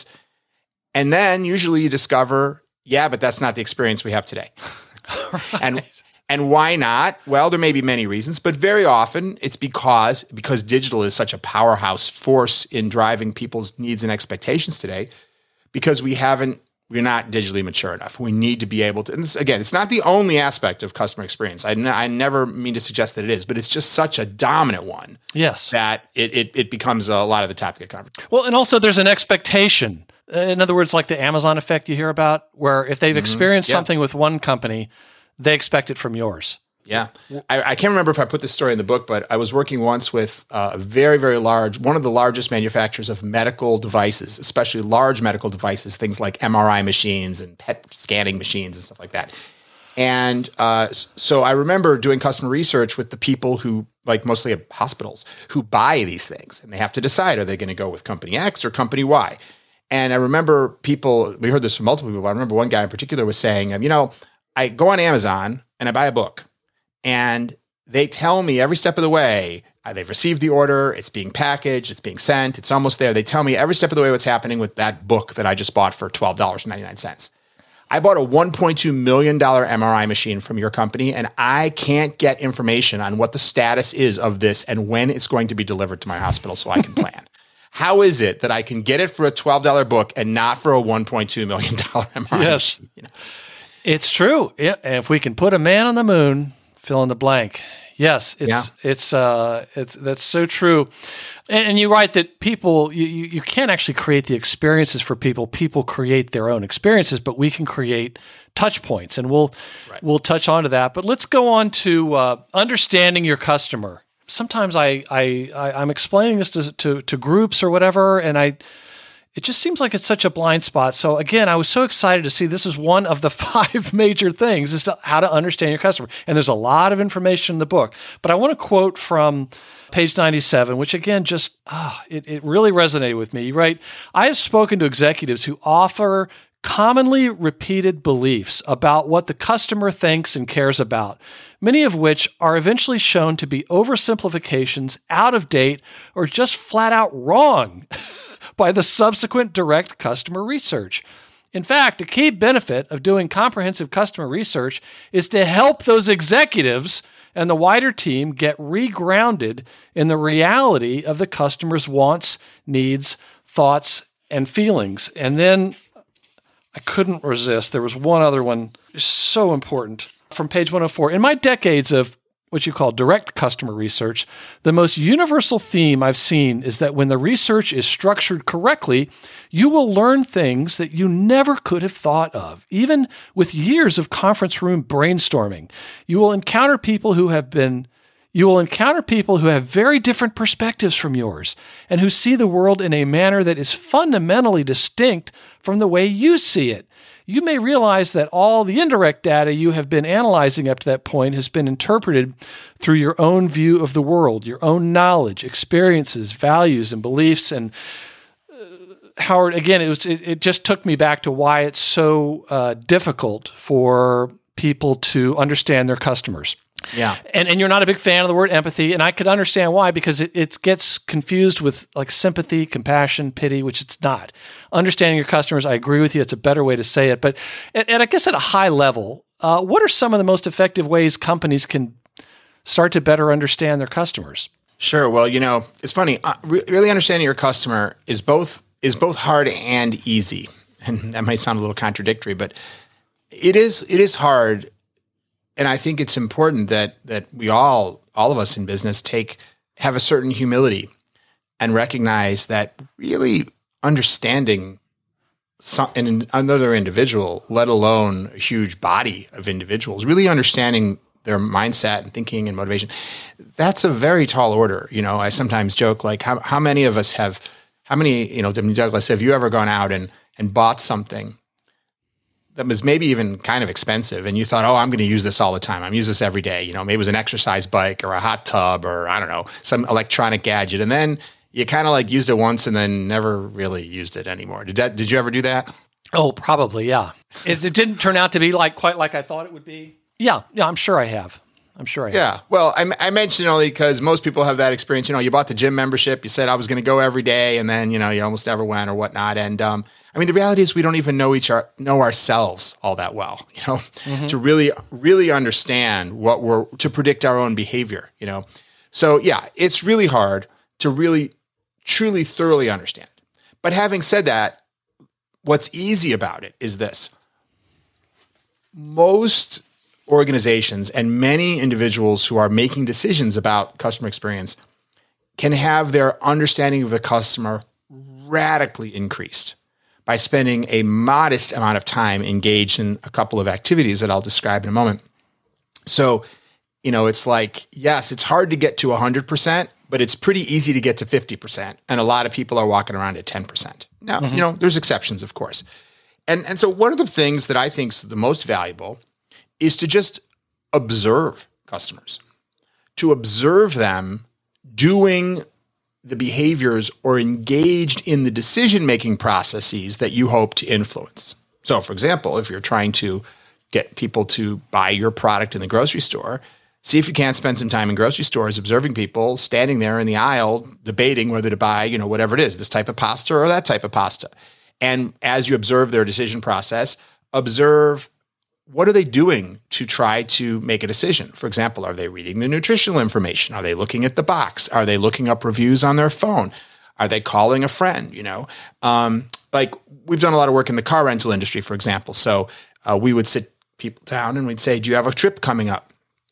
And then usually you discover, yeah, but that's not the experience we have today. Right. And and why not? Well, there may be many reasons, but very often it's because because digital is such a powerhouse force in driving people's needs and expectations today, because we haven't, we're not digitally mature enough. We need to be able to, and this, again, it's not the only aspect of customer experience. I, n- I never mean to suggest that it is, but it's just such a dominant one. Yes. That it, it, it becomes a lot of the topic of conversation. Well, and also there's an expectation. In other words, like the Amazon effect you hear about, where if they've experienced mm-hmm. yeah. something with one company, they expect it from yours. Yeah. I, I can't remember if I put this story in the book, but I was working once with uh, a very, very large, one of the largest manufacturers of medical devices, especially large medical devices, things like M R I machines and P E T scanning machines and stuff like that. And uh, so I remember doing customer research with the people who, like mostly at hospitals, who buy these things. And they have to decide, are they going to go with company X or company Y? And I remember people, we heard this from multiple people, but I remember one guy in particular was saying, you know, I go on Amazon and I buy a book and they tell me every step of the way, uh, they've received the order, it's being packaged, it's being sent, it's almost there. They tell me every step of the way what's happening with that book that I just bought for twelve dollars and ninety-nine cents. I bought a one point two million dollars M R I machine from your company, and I can't get information on what the status is of this and when it's going to be delivered to my hospital so I can plan. How is it that I can get it for a twelve dollars book and not for a one point two million dollars M R I yes. machine? You know? It's true. Yeah. If we can put a man on the moon, fill in the blank. Yes, it's yeah. it's uh it's that's so true. And, and you're right that people you, you you can't actually create the experiences for people. People create their own experiences, but we can create touch points, and we'll right. we'll touch on to that. But let's go on to uh, understanding your customer. Sometimes I, I, I, I'm explaining this to, to, to groups or whatever, and I, it just seems like it's such a blind spot. So again, I was so excited to see this is one of the five major things is to, how to understand your customer. And there's a lot of information in the book, but I want to quote from page ninety-seven, which again, just, ah, it, it really resonated with me. You write, I have spoken to executives who offer commonly repeated beliefs about what the customer thinks and cares about, many of which are eventually shown to be oversimplifications, out of date, or just flat out wrong by the subsequent direct customer research. In fact, a key benefit of doing comprehensive customer research is to help those executives and the wider team get regrounded in the reality of the customer's wants, needs, thoughts, and feelings. And then I couldn't resist. There was one other one so important from page one oh four. In my decades of what you call direct customer research, the most universal theme I've seen is that when the research is structured correctly, you will learn things that you never could have thought of, even with years of conference room brainstorming. You will encounter people who have been You will encounter people who have very different perspectives from yours and who see the world in a manner that is fundamentally distinct from the way you see it. You may realize that all the indirect data you have been analyzing up to that point has been interpreted through your own view of the world, your own knowledge, experiences, values, and beliefs. And uh, Howard, again, it was it, it just took me back to why it's so uh, difficult for people to understand their customers. Yeah. And and you're not a big fan of the word empathy, and I could understand why, because it, it gets confused with like sympathy, compassion, pity, which it's not. Understanding your customers, I agree with you, it's a better way to say it. But and, and I guess at a high level, uh, what are some of the most effective ways companies can start to better understand their customers? Sure. Well, you know, it's funny. Uh, re- really understanding your customer is both is both hard and easy, and that might sound a little contradictory, but it is it is hard. And I think it's important that that we all all of us in business take have a certain humility and recognize that really understanding some, an, another individual, let alone a huge body of individuals, really understanding their mindset and thinking and motivation, that's a very tall order. You know, I sometimes joke, like, how how many of us have, how many, you know, Douglas, have you ever gone out and, and bought something that was maybe even kind of expensive and you thought, oh, I'm going to use this all the time. I'm use this every day. You know, maybe it was an exercise bike or a hot tub or I don't know, some electronic gadget. And then you kind of like used it once and then never really used it anymore. Did that, did you ever do that? Oh, probably. Yeah. It, it didn't turn out to be like quite like I thought it would be. Yeah, yeah, I'm sure I have. I'm sure I have. Yeah. Well, I, I mentioned only because most people have that experience. You know, you bought the gym membership. You said I was going to go every day, and then you know you almost never went or whatnot. And um, I mean, the reality is we don't even know each our, know ourselves all that well. You know, mm-hmm. to really really understand what we're to predict our own behavior. You know, so yeah, it's really hard to really truly thoroughly understand. But having said that, what's easy about it is this: most organizations and many individuals who are making decisions about customer experience can have their understanding of the customer radically increased by spending a modest amount of time engaged in a couple of activities that I'll describe in a moment. So, you know, it's like, yes, it's hard to get to one hundred percent, but it's pretty easy to get to fifty percent. And a lot of people are walking around at ten percent. Now, mm-hmm. you know, there's exceptions, of course. And, and so one of the things that I think is the most valuable is to just observe customers, to observe them doing the behaviors or engaged in the decision-making processes that you hope to influence. So, for example, if you're trying to get people to buy your product in the grocery store, see if you can't spend some time in grocery stores observing people standing there in the aisle debating whether to buy, you know, whatever it is, this type of pasta or that type of pasta. And as you observe their decision process, observe what are they doing to try to make a decision? For example, are they reading the nutritional information? Are they looking at the box? Are they looking up reviews on their phone? Are they calling a friend? You know, um, like we've done a lot of work in the car rental industry, for example. So uh, we would sit people down and we'd say, do you have a trip coming up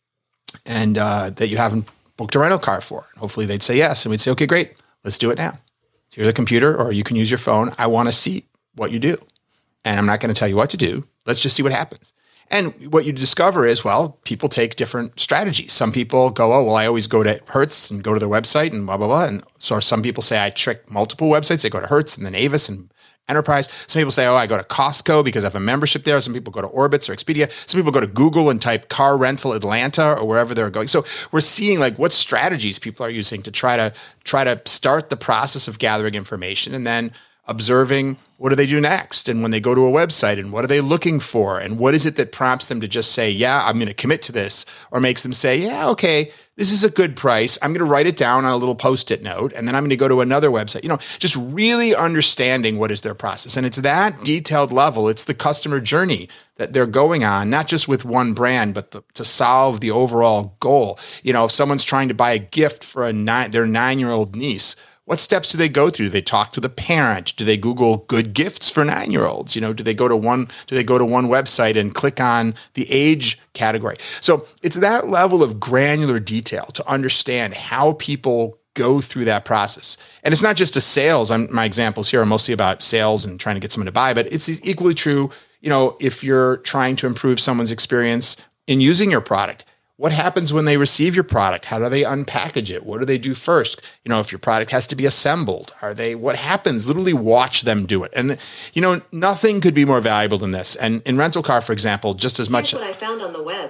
and uh, that you haven't booked a rental car for? And hopefully they'd say yes. And we'd say, okay, great, let's do it now. Here's a computer or you can use your phone. I want to see what you do. And I'm not going to tell you what to do. Let's just see what happens. And what you discover is, well, people take different strategies. Some people go, oh, well, I always go to Hertz and go to their website and blah, blah, blah. And so some people say I trick multiple websites. They go to Hertz and then Avis and Enterprise. Some people say, oh, I go to Costco because I have a membership there. Some people go to Orbitz or Expedia. Some people go to Google and type car rental Atlanta or wherever they're going. So we're seeing like what strategies people are using to try to try to start the process of gathering information and then observing what do they do next? And when they go to a website and what are they looking for? And what is it that prompts them to just say, yeah, I'm going to commit to this, or makes them say, yeah, okay, this is a good price. I'm going to write it down on a little Post-it note. And then I'm going to go to another website, you know, just really understanding what is their process. And it's that detailed level. It's the customer journey that they're going on, not just with one brand, but the, to solve the overall goal. You know, if someone's trying to buy a gift for a nine, their nine-year-old niece, what steps do they go through? Do they talk to the parent? Do they Google good gifts for nine-year-olds? You know, do they go to one, do they go to one website and click on the age category? So it's that level of granular detail to understand how people go through that process. And it's not just a sales. I'm, my examples here are mostly about sales and trying to get someone to buy, but it's equally true, you know, if you're trying to improve someone's experience in using your product. What happens when they receive your product? How do they unpackage it? What do they do first? You know, if your product has to be assembled, are they, what happens? Literally watch them do it. And, you know, nothing could be more valuable than this. And in rental car, for example, just as much. Here's what I found on the web.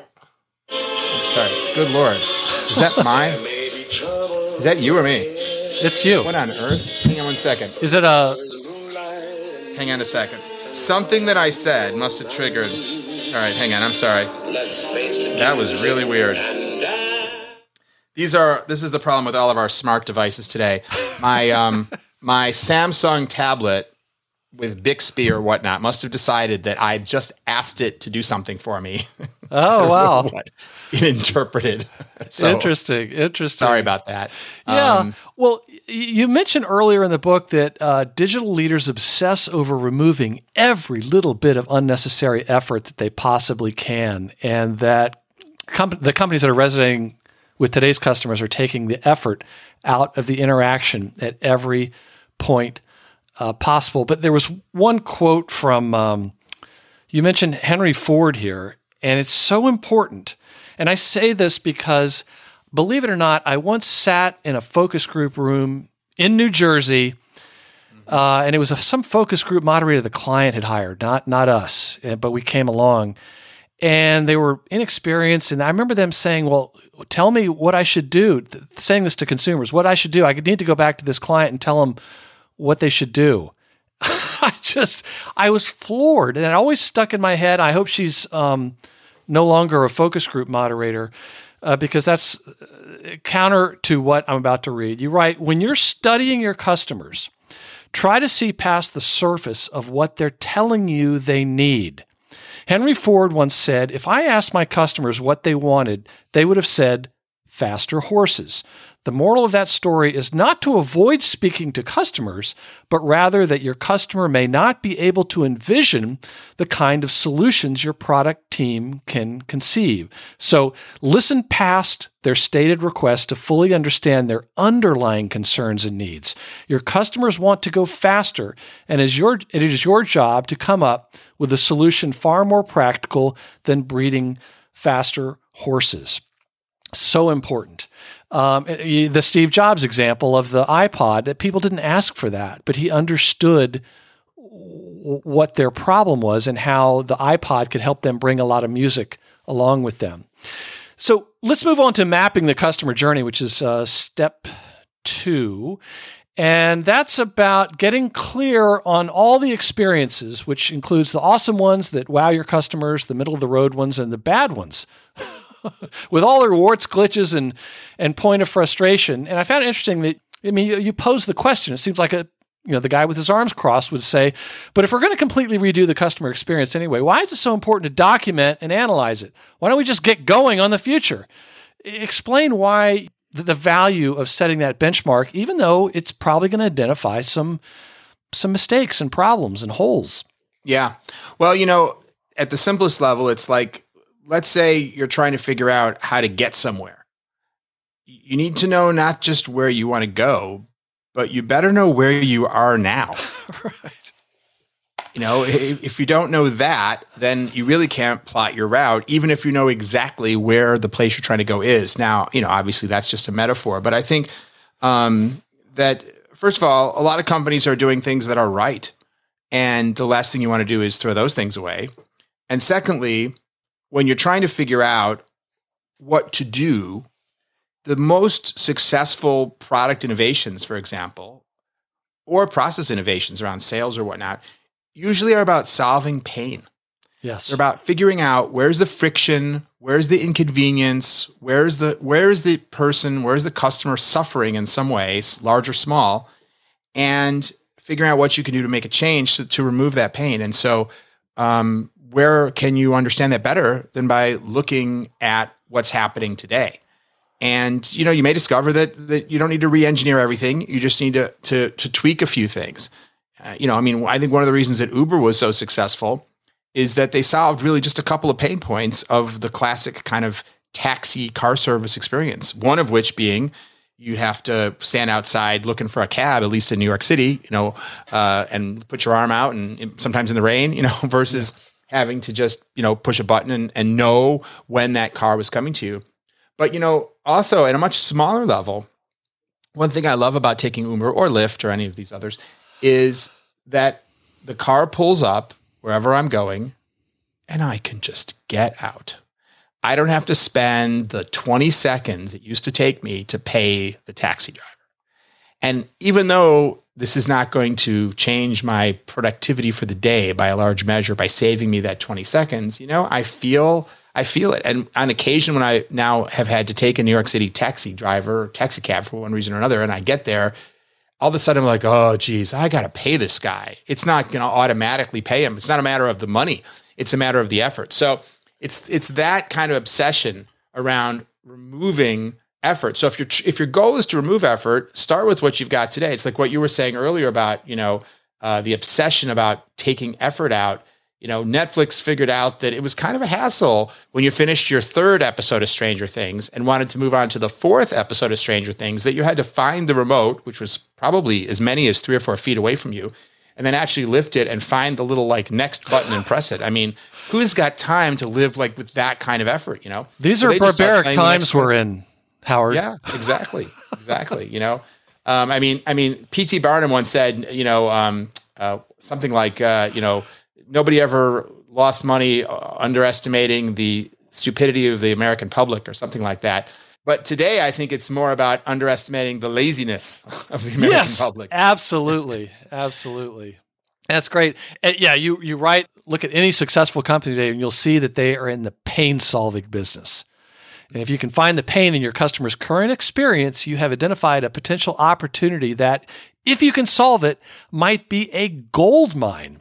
Sorry. Good Lord. Is that mine? Is that you or me? It's you. What on earth? Hang on one second. Is it a... Hang on a second. Something that I said must have triggered. All right, hang on. I'm sorry. That was really weird. These are, this is the problem with all of our smart devices today. My, um, my Samsung tablet with Bixby or whatnot must have decided that I just asked it to do something for me. Oh, wow. What it interpreted. So, interesting. Interesting. sorry about that. Yeah. Um, well, y- you mentioned earlier in the book that uh, digital leaders obsess over removing every little bit of unnecessary effort that they possibly can, and that com- the companies that are resonating with today's customers are taking the effort out of the interaction at every point uh, possible. But there was one quote from, um, you mentioned Henry Ford here, and it's so important. And I say this because, believe it or not, I once sat in a focus group room in New Jersey, uh, and it was a, some focus group moderator the client had hired, not not us, but we came along. And they were inexperienced, and I remember them saying, well, tell me what I should do, th- saying this to consumers, what I should do. I need to go back to this client and tell them what they should do. I just, I was floored, and it always stuck in my head. I hope she's um, no longer a focus group moderator, uh, because that's counter to what I'm about to read. You write, when you're studying your customers, try to see past the surface of what they're telling you they need. Henry Ford once said, if I asked my customers what they wanted, they would have said, faster horses. The moral of that story is not to avoid speaking to customers, but rather that your customer may not be able to envision the kind of solutions your product team can conceive. So listen past their stated request to fully understand their underlying concerns and needs. Your customers want to go faster, and it is your, it is your job to come up with a solution far more practical than breeding faster horses. So important. Um, the Steve Jobs example of the iPod, that people didn't ask for that, but he understood w- what their problem was and how the iPod could help them bring a lot of music along with them. So let's move on to mapping the customer journey, which is uh, step two. And that's about getting clear on all the experiences, which includes the awesome ones that wow your customers, the middle of the road ones, and the bad ones. With all their warts, glitches, and and point of frustration. And I found it interesting that, I mean, you, you pose the question. It seems like a you know the guy with his arms crossed would say, but if we're going to completely redo the customer experience anyway, why is it so important to document and analyze it? Why don't we just get going on the future? Explain why the, the value of setting that benchmark, even though it's probably going to identify some some mistakes and problems and holes. Yeah. Well, you know, at the simplest level, it's like, let's say you're trying to figure out how to get somewhere. You need to know not just where you want to go, but you better know where you are now. Right. You know, if you don't know that, then you really can't plot your route, even if you know exactly where the place you're trying to go is. Now, you know, obviously that's just a metaphor, but I think um, that, first of all, a lot of companies are doing things that are right. And the last thing you want to do is throw those things away. And secondly, when you're trying to figure out what to do, the most successful product innovations, for example, or process innovations around sales or whatnot, usually are about solving pain. Yes. They're about figuring out where's the friction, where's the inconvenience, where's the where's the person, where's the customer suffering in some ways, large or small, and figuring out what you can do to make a change to, to remove that pain. And so um, where can you understand that better than by looking at what's happening today? And, you know, you may discover that that you don't need to re-engineer everything. You just need to to, to tweak a few things. Uh, you know, I mean, I think one of the reasons that Uber was so successful is that they solved really just a couple of pain points of the classic kind of taxi car service experience. One of which being you have to stand outside looking for a cab, at least in New York City, you know, uh, and put your arm out and sometimes in the rain, you know, versus having to just, you know, push a button and, and know when that car was coming to you. But, you know, also at a much smaller level, one thing I love about taking Uber or Lyft or any of these others is that the car pulls up wherever I'm going and I can just get out. I don't have to spend the twenty seconds it used to take me to pay the taxi driver. And even though this is not going to change my productivity for the day by a large measure by saving me that twenty seconds, you know, I feel I feel it. And on occasion when I now have had to take a New York City taxi driver or taxi cab for one reason or another, and I get there, all of a sudden I'm like, oh, geez, I got to pay this guy. It's not going to automatically pay him. It's not a matter of the money. It's a matter of the effort. So it's it's that kind of obsession around removing effort. So if your if your goal is to remove effort, start with what you've got today. It's like what you were saying earlier about, you know, uh, the obsession about taking effort out. You know, Netflix figured out that it was kind of a hassle when you finished your third episode of Stranger Things and wanted to move on to the fourth episode of Stranger Things, that you had to find the remote, which was probably as many as three or four feet away from you, and then actually lift it and find the little like next button and press it. I mean, who's got time to live like with that kind of effort, you know? These So are they just start barbaric playing the times next we're one. in, Howard. Yeah, exactly. Exactly. You know, um, I mean, I mean, P T Barnum once said, you know, um, uh, something like, uh, you know, nobody ever lost money uh, underestimating the stupidity of the American public or something like that. But today, I think it's more about underestimating the laziness of the American yes, public. absolutely. Absolutely. That's great. And yeah, you, you write, look at any successful company today and you'll see that they are in the pain solving business. And if you can find the pain in your customer's current experience, you have identified a potential opportunity that, if you can solve it, might be a gold mine.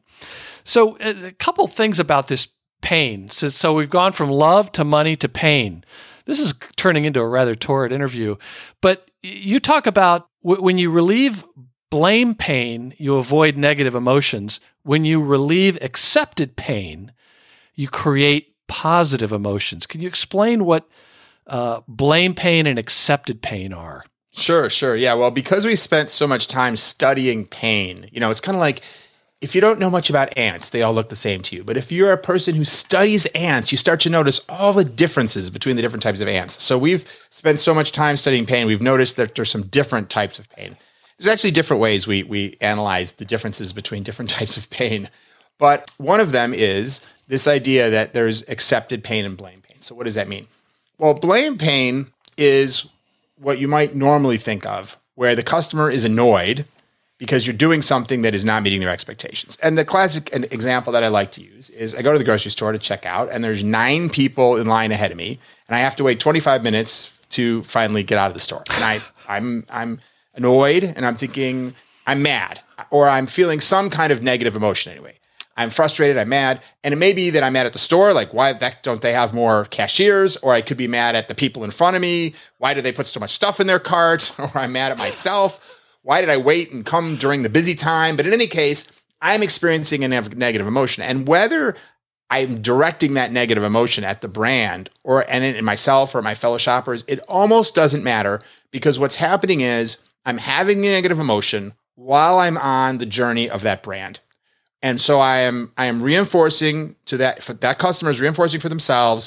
So a couple things about this pain. So, so we've gone from love to money to pain. This is turning into a rather torrid interview. But you talk about w- when you relieve blame pain, you avoid negative emotions. When you relieve accepted pain, you create positive emotions. Can you explain what uh, blame pain and accepted pain are? Sure, sure. Yeah. Well, because we spent so much time studying pain, you know, it's kind of like, if you don't know much about ants, they all look the same to you. But if you're a person who studies ants, you start to notice all the differences between the different types of ants. So we've spent so much time studying pain, we've noticed that there's some different types of pain. There's actually different ways we we analyze the differences between different types of pain. But one of them is this idea that there's accepted pain and blame pain. So what does that mean? Well, blame pain is what you might normally think of, where the customer is annoyed because you're doing something that is not meeting their expectations. And the classic example that I like to use is I go to the grocery store to check out, and there's nine people in line ahead of me, and I have to wait twenty-five minutes to finally get out of the store. And I, I'm, I'm annoyed, and I'm thinking I'm mad, or I'm feeling some kind of negative emotion anyway. I'm frustrated, I'm mad, and it may be that I'm mad at the store, like why that don't they have more cashiers? Or I could be mad at the people in front of me. Why do they put so much stuff in their cart? Or I'm mad at myself. Why did I wait and come during the busy time? But in any case, I'm experiencing a ne- negative emotion. And whether I'm directing that negative emotion at the brand or and in myself or my fellow shoppers, it almost doesn't matter, because what's happening is I'm having a negative emotion while I'm on the journey of that brand. And so I am I am reinforcing to that, for that customer is reinforcing for themselves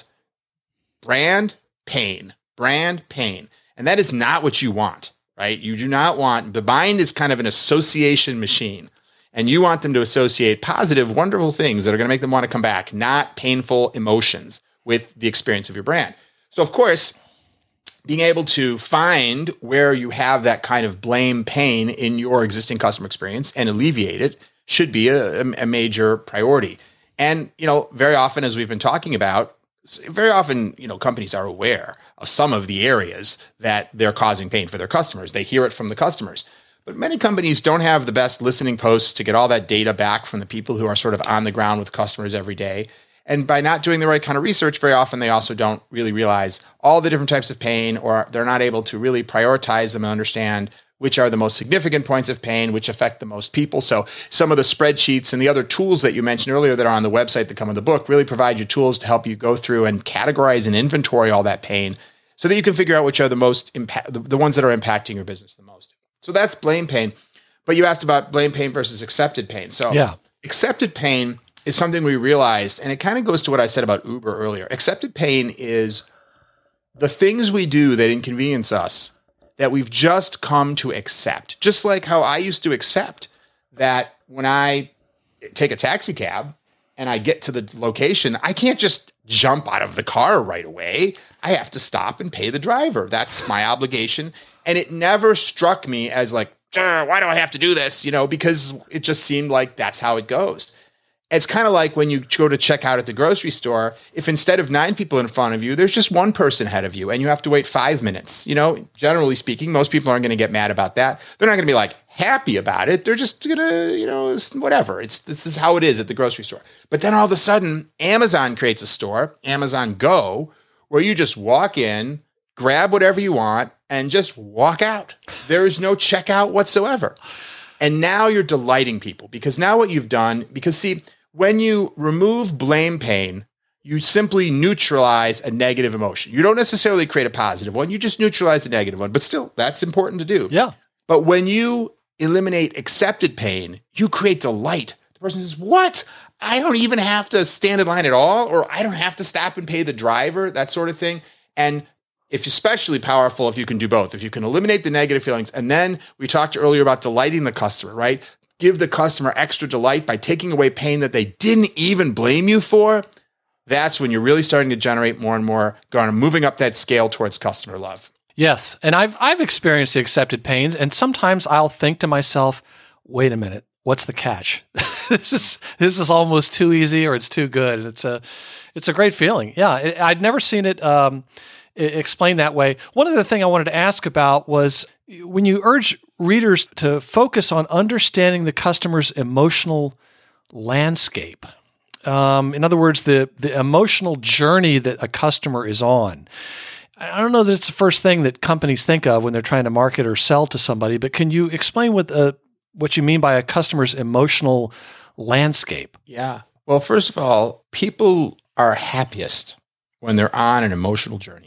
brand pain, brand pain. And that is not what you want. Right? You do not want, the mind is kind of an association machine, and you want them to associate positive, wonderful things that are going to make them want to come back, not painful emotions with the experience of your brand. So of course, being able to find where you have that kind of blame pain in your existing customer experience and alleviate it should be a, a major priority. And, you know, very often, as we've been talking about, very often, you know, companies are aware of some of the areas that they're causing pain for their customers. They hear it from the customers. But many companies don't have the best listening posts to get all that data back from the people who are sort of on the ground with customers every day. And by not doing the right kind of research, very often they also don't really realize all the different types of pain, or they're not able to really prioritize them and understand which are the most significant points of pain, which affect the most people. So some of the spreadsheets and the other tools that you mentioned earlier that are on the website that come in the book really provide you tools to help you go through and categorize and inventory all that pain so that you can figure out which are the most impact, the, the ones that are impacting your business the most. So that's blame pain. But you asked about blame pain versus accepted pain. So yeah. Accepted pain is something we realized, and it kind of goes to what I said about Uber earlier. Accepted pain is the things we do that inconvenience us that we've just come to accept. Just like how I used to accept that when I take a taxi cab and I get to the location, I can't just jump out of the car right away. I have to stop and pay the driver. That's my obligation. And it never struck me as like, why do I have to do this? You know, because it just seemed like that's how it goes. It's kind of like when you go to check out at the grocery store, if instead of nine people in front of you, there's just one person ahead of you and you have to wait five minutes. You know, generally speaking, most people aren't going to get mad about that. They're not going to be like happy about it. They're just going to, you know, whatever. It's this is how it is at the grocery store. But then all of a sudden, Amazon creates a store, Amazon Go, where you just walk in, grab whatever you want, and just walk out. There is no checkout whatsoever. And now you're delighting people because now what you've done, because see, when you remove blame pain, you simply neutralize a negative emotion. You don't necessarily create a positive one. You just neutralize a negative one. But still, that's important to do. Yeah. But when you eliminate accepted pain, you create delight. The person says, what? I don't even have to stand in line at all, or I don't have to stop and pay the driver, that sort of thing. And it's especially powerful if you can do both. If you can eliminate the negative feelings, and then we talked earlier about delighting the customer, right? Give the customer extra delight by taking away pain that they didn't even blame you for. That's when you're really starting to generate more and more, going moving up that scale towards customer love. Yes, and I've I've experienced the accepted pains, and sometimes I'll think to myself, "Wait a minute, what's the catch? this is this is almost too easy, or it's too good." It's a it's a great feeling. Yeah, it, I'd never seen it. Um, explained that way. One other thing I wanted to ask about was when you urge readers to focus on understanding the customer's emotional landscape. Um, in other words, the the emotional journey that a customer is on. I don't know that it's the first thing that companies think of when they're trying to market or sell to somebody, but can you explain what uh, what you mean by a customer's emotional landscape? Yeah. Well, first of all, people are happiest when they're on an emotional journey.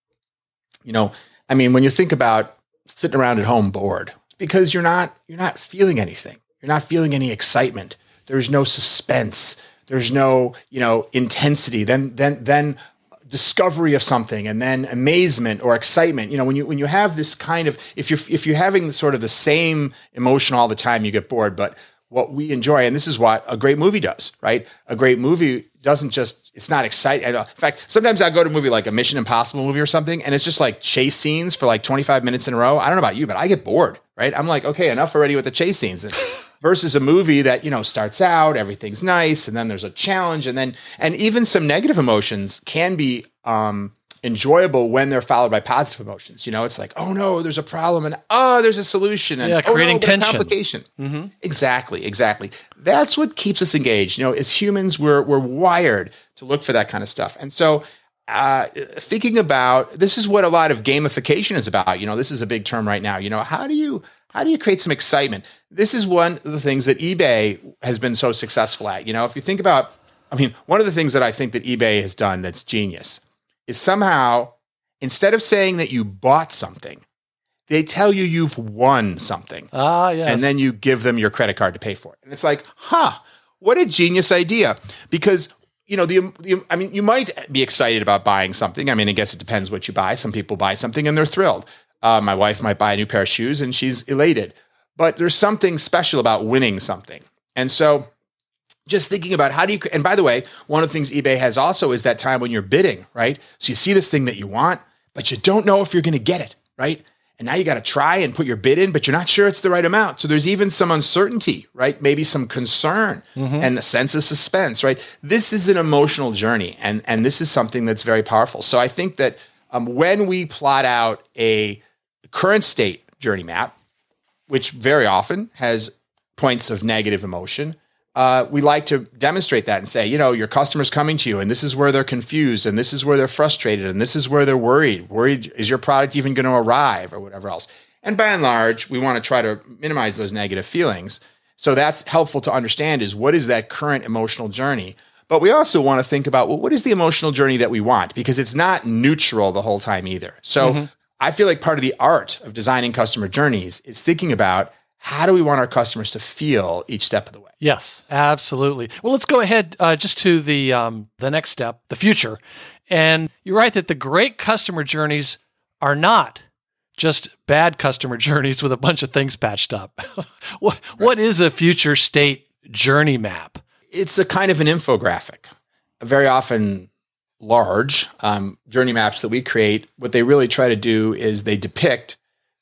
You know, I mean, when you think about sitting around at home bored, it's because you're not you're not feeling anything. You're not feeling any excitement. There's no suspense. There's no, you know, intensity. Then then then discovery of something, and then amazement or excitement. You know, when you when you have this kind of if you're if you're having sort of the same emotion all the time, you get bored. But what we enjoy, and this is what a great movie does, right? A great movie doesn't just, it's not exciting. In fact, sometimes I go to a movie like a Mission Impossible movie or something, and it's just like chase scenes for like twenty-five minutes in a row. I don't know about you, but I get bored, right? I'm like, okay, enough already with the chase scenes. Versus a movie that, you know, starts out, everything's nice, and then there's a challenge, and then, and even some negative emotions can be um, enjoyable when they're followed by positive emotions. You know, it's like, oh no, there's a problem, and oh, there's a solution, and yeah, creating oh, no, there's tension. Complication. Mm-hmm. Exactly, exactly. That's what keeps us engaged. You know, as humans, we're we're wired to look for that kind of stuff, and so. Uh, thinking about this is what a lot of gamification is about. You know, this is a big term right now. You know, how do you how do you create some excitement? This is one of the things that eBay has been so successful at. You know, if you think about, I mean, one of the things that I think that eBay has done that's genius is somehow instead of saying that you bought something, they tell you you've won something. Ah, yes. And then you give them your credit card to pay for it. And it's like, huh, what a genius idea. Because you know, the, the, I mean, you might be excited about buying something. I mean, I guess it depends what you buy. Some people buy something and they're thrilled. Uh, my wife might buy a new pair of shoes and she's elated. But there's something special about winning something. And so just thinking about how do you, and by the way, one of the things eBay has also is that time when you're bidding, right? So you see this thing that you want, but you don't know if you're going to get it, right? And now you got to try and put your bid in, but you're not sure it's the right amount. So there's even some uncertainty, right? Maybe some concern mm-hmm. and a sense of suspense, right? This is an emotional journey, and, and this is something that's very powerful. So I think that um, when we plot out a current state journey map, which very often has points of negative emotion, uh, we like to demonstrate that and say, you know, your customer's coming to you and this is where they're confused and this is where they're frustrated and this is where they're worried. Worried, is your product even going to arrive or whatever else? And by and large, we want to try to minimize those negative feelings. So that's helpful to understand is what is that current emotional journey? But we also want to think about, well, what is the emotional journey that we want? Because it's not neutral the whole time either. So mm-hmm. I feel like part of the art of designing customer journeys is thinking about how do we want our customers to feel each step of the way? Yes, absolutely. Well, let's go ahead uh, just to the um, the next step, the future. And you're right that the great customer journeys are not just bad customer journeys with a bunch of things patched up. what, right. what is a future state journey map? It's a kind of an infographic, very often large um, journey maps that we create. What they really try to do is they depict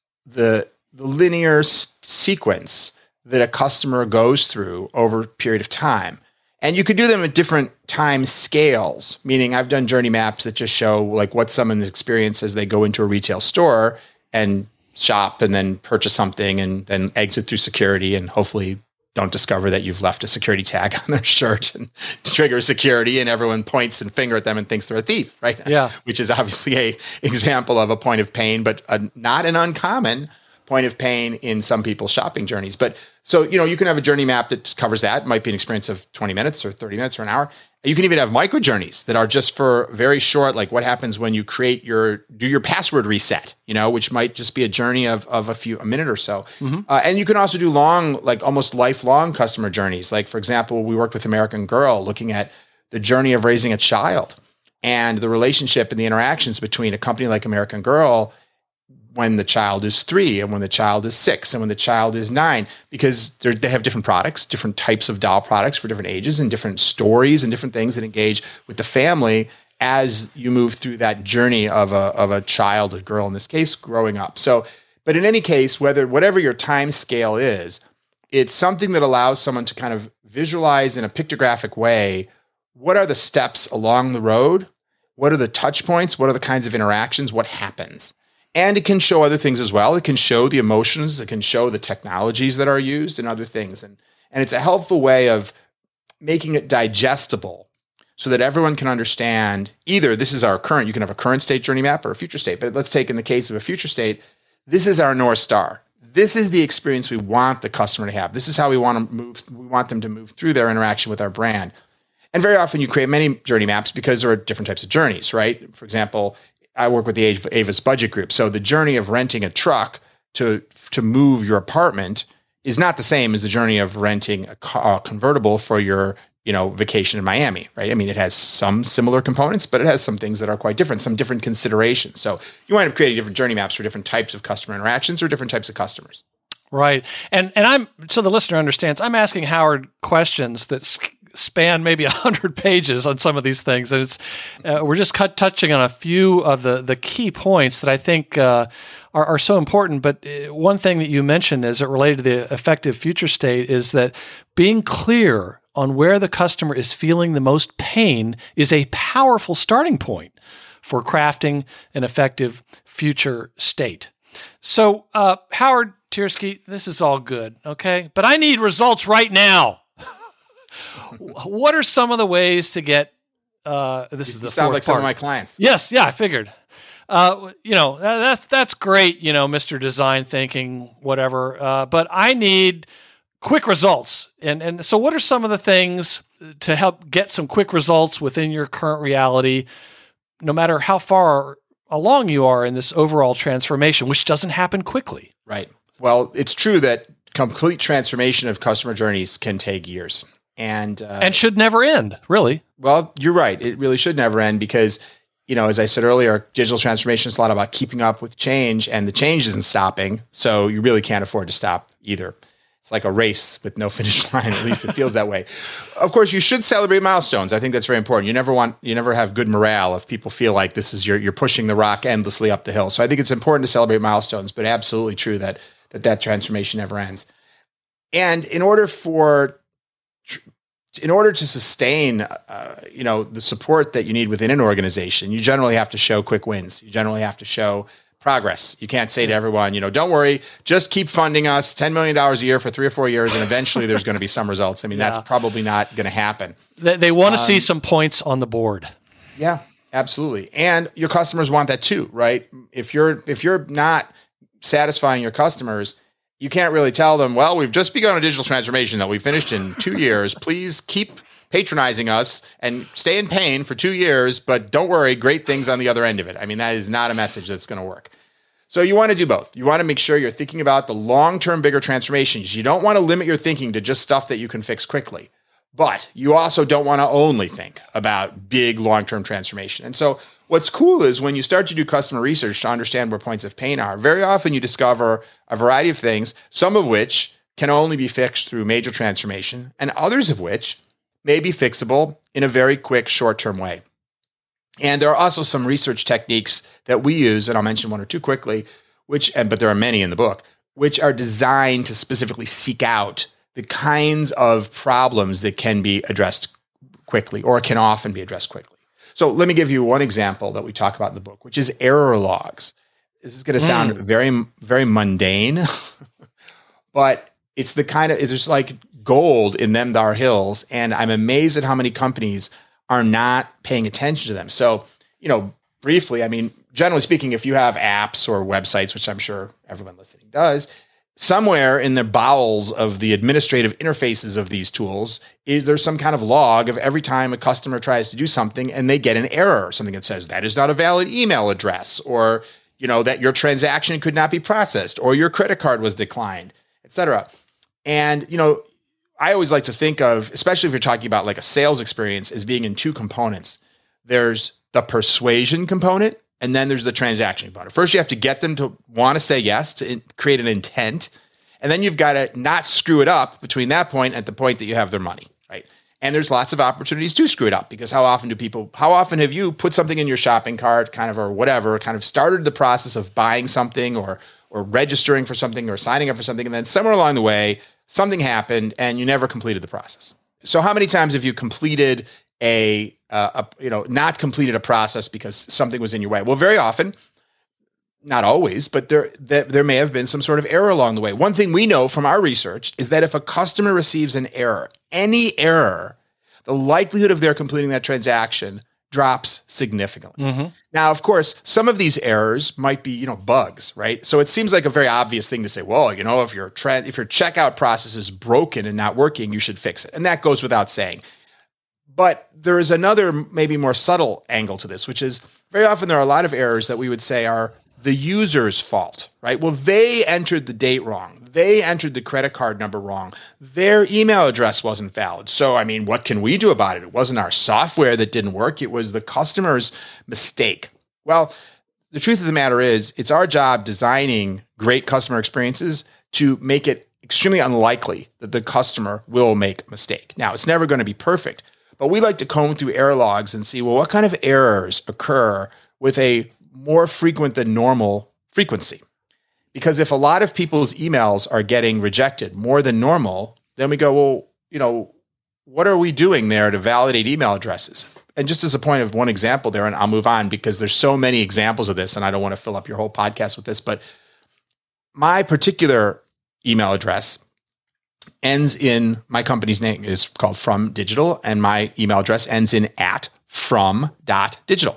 the the linear s- sequence that a customer goes through over a period of time. And you could do them at different time scales, meaning I've done journey maps that just show like what someone's experience as they go into a retail store and shop and then purchase something and then exit through security and hopefully don't discover that you've left a security tag on their shirt and trigger security and everyone points and finger at them and thinks they're a thief, right? Yeah. Which is obviously a example of a point of pain, but a, not an uncommon point of pain in some people's shopping journeys. But so, you know, you can have a journey map that covers that. It might be an experience of twenty minutes or thirty minutes or an hour. You can even have micro journeys that are just for very short, like what happens when you create your, do your password reset, you know, which might just be a journey of, of a few, a minute or so. Mm-hmm. Uh, and you can also do long, like almost lifelong customer journeys. Like for example, we worked with American Girl looking at the journey of raising a child and the relationship and the interactions between a company like American Girl when the child is three and when the child is six and when the child is nine, because they have different products, different types of doll products for different ages and different stories and different things that engage with the family as you move through that journey of a, of a child, a girl in this case, growing up. So, but in any case, whether, whatever your time scale is, it's something that allows someone to kind of visualize in a pictographic way, what are the steps along the road? What are the touch points? What are the kinds of interactions? What happens? And it can show other things as well. It can show the emotions. It can show the technologies that are used and other things. And, and it's a helpful way of making it digestible so that everyone can understand either this is our current, you can have a current state journey map or a future state. But let's take in the case of a future state, this is our North Star. This is the experience we want the customer to have. This is how we want to move. We want them to move through their interaction with our brand. And very often you create many journey maps because there are different types of journeys, right? For example, I work with the Avis Budget Group. So the journey of renting a truck to to move your apartment is not the same as the journey of renting a car, a convertible for your, you know, vacation in Miami, right? I mean, it has some similar components, but it has some things that are quite different, some different considerations. So you wind up creating different journey maps for different types of customer interactions or different types of customers. Right. And and I'm so the listener understands, I'm asking Howard questions that span maybe a hundred pages on some of these things, and it's uh, we're just cut, touching on a few of the the key points that I think uh, are, are so important. But one thing that you mentioned as it related to the effective future state is that being clear on where the customer is feeling the most pain is a powerful starting point for crafting an effective future state. So, uh, Howard Tiersky, this is all good, okay? But I need results right now. What are some of the ways to get? Uh, this you is the sound fourth like some part. of my clients. Yes, yeah, I figured. Uh, you know, that's that's great. You know, Mister Design Thinking, whatever. Uh, but I need quick results, and and so what are some of the things to help get some quick results within your current reality, no matter how far along you are in this overall transformation, which doesn't happen quickly? Right. Well, it's true that complete transformation of customer journeys can take years. And uh, and should never end, really. Well, you're right. It really should never end because, you know, as I said earlier, digital transformation is a lot about keeping up with change, and the change isn't stopping. So you really can't afford to stop either. It's like a race with no finish line. At least it feels that way. Of course, you should celebrate milestones. I think that's very important. You never want, you never have good morale if people feel like this is your, you're pushing the rock endlessly up the hill. So I think it's important to celebrate milestones, but absolutely true that that, that transformation never ends. And in order for In order to sustain, uh, you know, the support that you need within an organization, you generally have to show quick wins. You generally have to show progress. You can't say to everyone, you know, don't worry, just keep funding us ten million dollars a year for three or four years, and eventually there's going to be some results. I mean, yeah. That's probably not going to happen. They, they want to um, see some points on the board. Yeah, absolutely. And your customers want that too, right? If you're if you're not satisfying your customers, you can't really tell them, well, we've just begun a digital transformation that we finished in two years. Please keep patronizing us and stay in pain for two years, but don't worry, great things on the other end of it. I mean, that is not a message that's going to work. So you want to do both. You want to make sure you're thinking about the long-term bigger transformations. You don't want to limit your thinking to just stuff that you can fix quickly, but you also don't want to only think about big long-term transformation. And so what's cool is when you start to do customer research to understand where points of pain are, very often you discover a variety of things, some of which can only be fixed through major transformation, and others of which may be fixable in a very quick, short-term way. And there are also some research techniques that we use, and I'll mention one or two quickly, which, and but there are many in the book, which are designed to specifically seek out the kinds of problems that can be addressed quickly or can often be addressed quickly. So let me give you one example that we talk about in the book, which is error logs. This is going to sound mm. very, very mundane, but it's the kind of, it's like gold in them thar hills. And I'm amazed at how many companies are not paying attention to them. So, you know, briefly, I mean, generally speaking, if you have apps or websites, which I'm sure everyone listening does, somewhere in the bowels of the administrative interfaces of these tools, is there's some kind of log of every time a customer tries to do something and they get an error, something that says that is not a valid email address, or, you know, that your transaction could not be processed, or your credit card was declined, et cetera. And, you know, I always like to think of, especially if you're talking about like a sales experience, as being in two components. There's the persuasion component, and then there's the transaction component. First, you have to get them to want to say yes, to in, create an intent. And then you've got to not screw it up between that point and the point that you have their money, right? And there's lots of opportunities to screw it up, because how often do people, how often have you put something in your shopping cart kind of, or whatever, kind of started the process of buying something or or registering for something or signing up for something, and then somewhere along the way, something happened and you never completed the process. So how many times have you completed a, uh, a, you know, not completed a process because something was in your way? Well, very often, not always, but there, there, there may have been some sort of error along the way. One thing we know from our research is that if a customer receives an error, any error, the likelihood of their completing that transaction drops significantly. Mm-hmm. Now, of course, some of these errors might be, you know, bugs, right? So it seems like a very obvious thing to say, well, you know, if your tra- if your checkout process is broken and not working, you should fix it. And that goes without saying. But there is another, maybe more subtle angle to this, which is very often there are a lot of errors that we would say are the user's fault, right? Well, they entered the date wrong. They entered the credit card number wrong. Their email address wasn't valid. So, I mean, what can we do about it? It wasn't our software that didn't work. It was the customer's mistake. Well, the truth of the matter is, it's our job designing great customer experiences to make it extremely unlikely that the customer will make a mistake. Now, it's never going to be perfect, but we like to comb through error logs and see, well, what kind of errors occur with a more frequent than normal frequency? Because if a lot of people's emails are getting rejected more than normal, then we go, well, you know, what are we doing there to validate email addresses? And just as a point of one example there, and I'll move on because there's so many examples of this and I don't want to fill up your whole podcast with this, but my particular email address ends in, my company's name is called From Digital, and my email address ends in at from dot digital.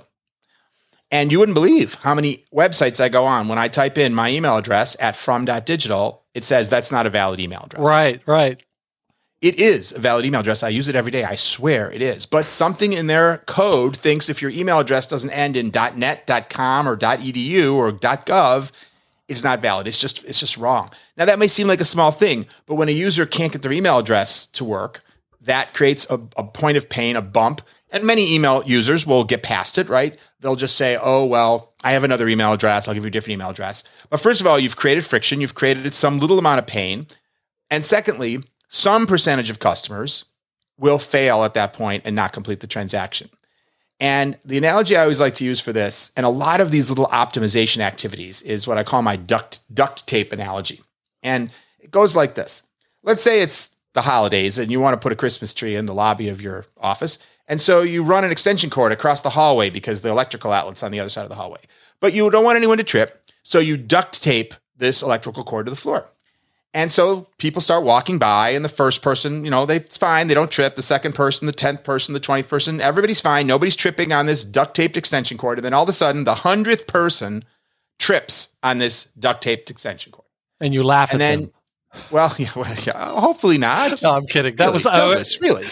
And you wouldn't believe how many websites I go on. When I type in my email address at from dot digital, it says that's not a valid email address. Right, right. It is a valid email address. I use it every day. I swear it is. But something in their code thinks if your email address doesn't end in .net, .com, or .edu or .gov, it's not valid. It's just it's just wrong. Now, that may seem like a small thing, but when a user can't get their email address to work, that creates a, a point of pain, a bump. And many email users will get past it, right? They'll just say, oh, well, I have another email address. I'll give you a different email address. But first of all, you've created friction. You've created some little amount of pain. And secondly, some percentage of customers will fail at that point and not complete the transaction. And the analogy I always like to use for this, and a lot of these little optimization activities, is what I call my duct, duct tape analogy. And it goes like this. Let's say it's the holidays and you want to put a Christmas tree in the lobby of your office. And so you run an extension cord across the hallway because the electrical outlet's on the other side of the hallway. But you don't want anyone to trip, so you duct tape this electrical cord to the floor. And so people start walking by, and the first person, you know, they, it's fine. They don't trip. The second person, the tenth person, the twentieth person, everybody's fine. Nobody's tripping on this duct-taped extension cord. And then all of a sudden, the hundredth person trips on this duct-taped extension cord. And you laugh and at then, them. Well, yeah, well, yeah, hopefully not. No, I'm kidding. That really, was Douglas, uh, really.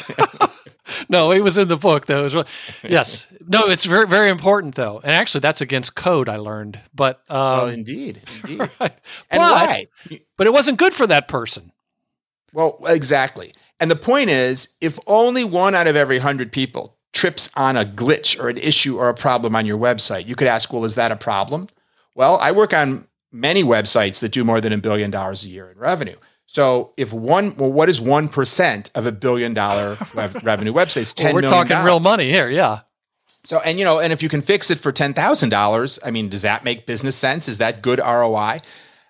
No, it was in the book. That was yes. No, it's very, very important though, and actually, that's against code. I learned, but um, well, indeed, indeed. Right. And but, why? But it wasn't good for that person. Well, exactly. And the point is, if only one out of every hundred people trips on a glitch or an issue or a problem on your website, you could ask, well, is that a problem? Well, I work on many websites that do more than a billion dollars a year in revenue. So if one, well, what is one percent of a billion dollar rev- revenue website? It's ten well, we're million dollars. talking real money here. Yeah. So, and you know, and if you can fix it for ten thousand dollars, I mean, does that make business sense? Is that good R O I?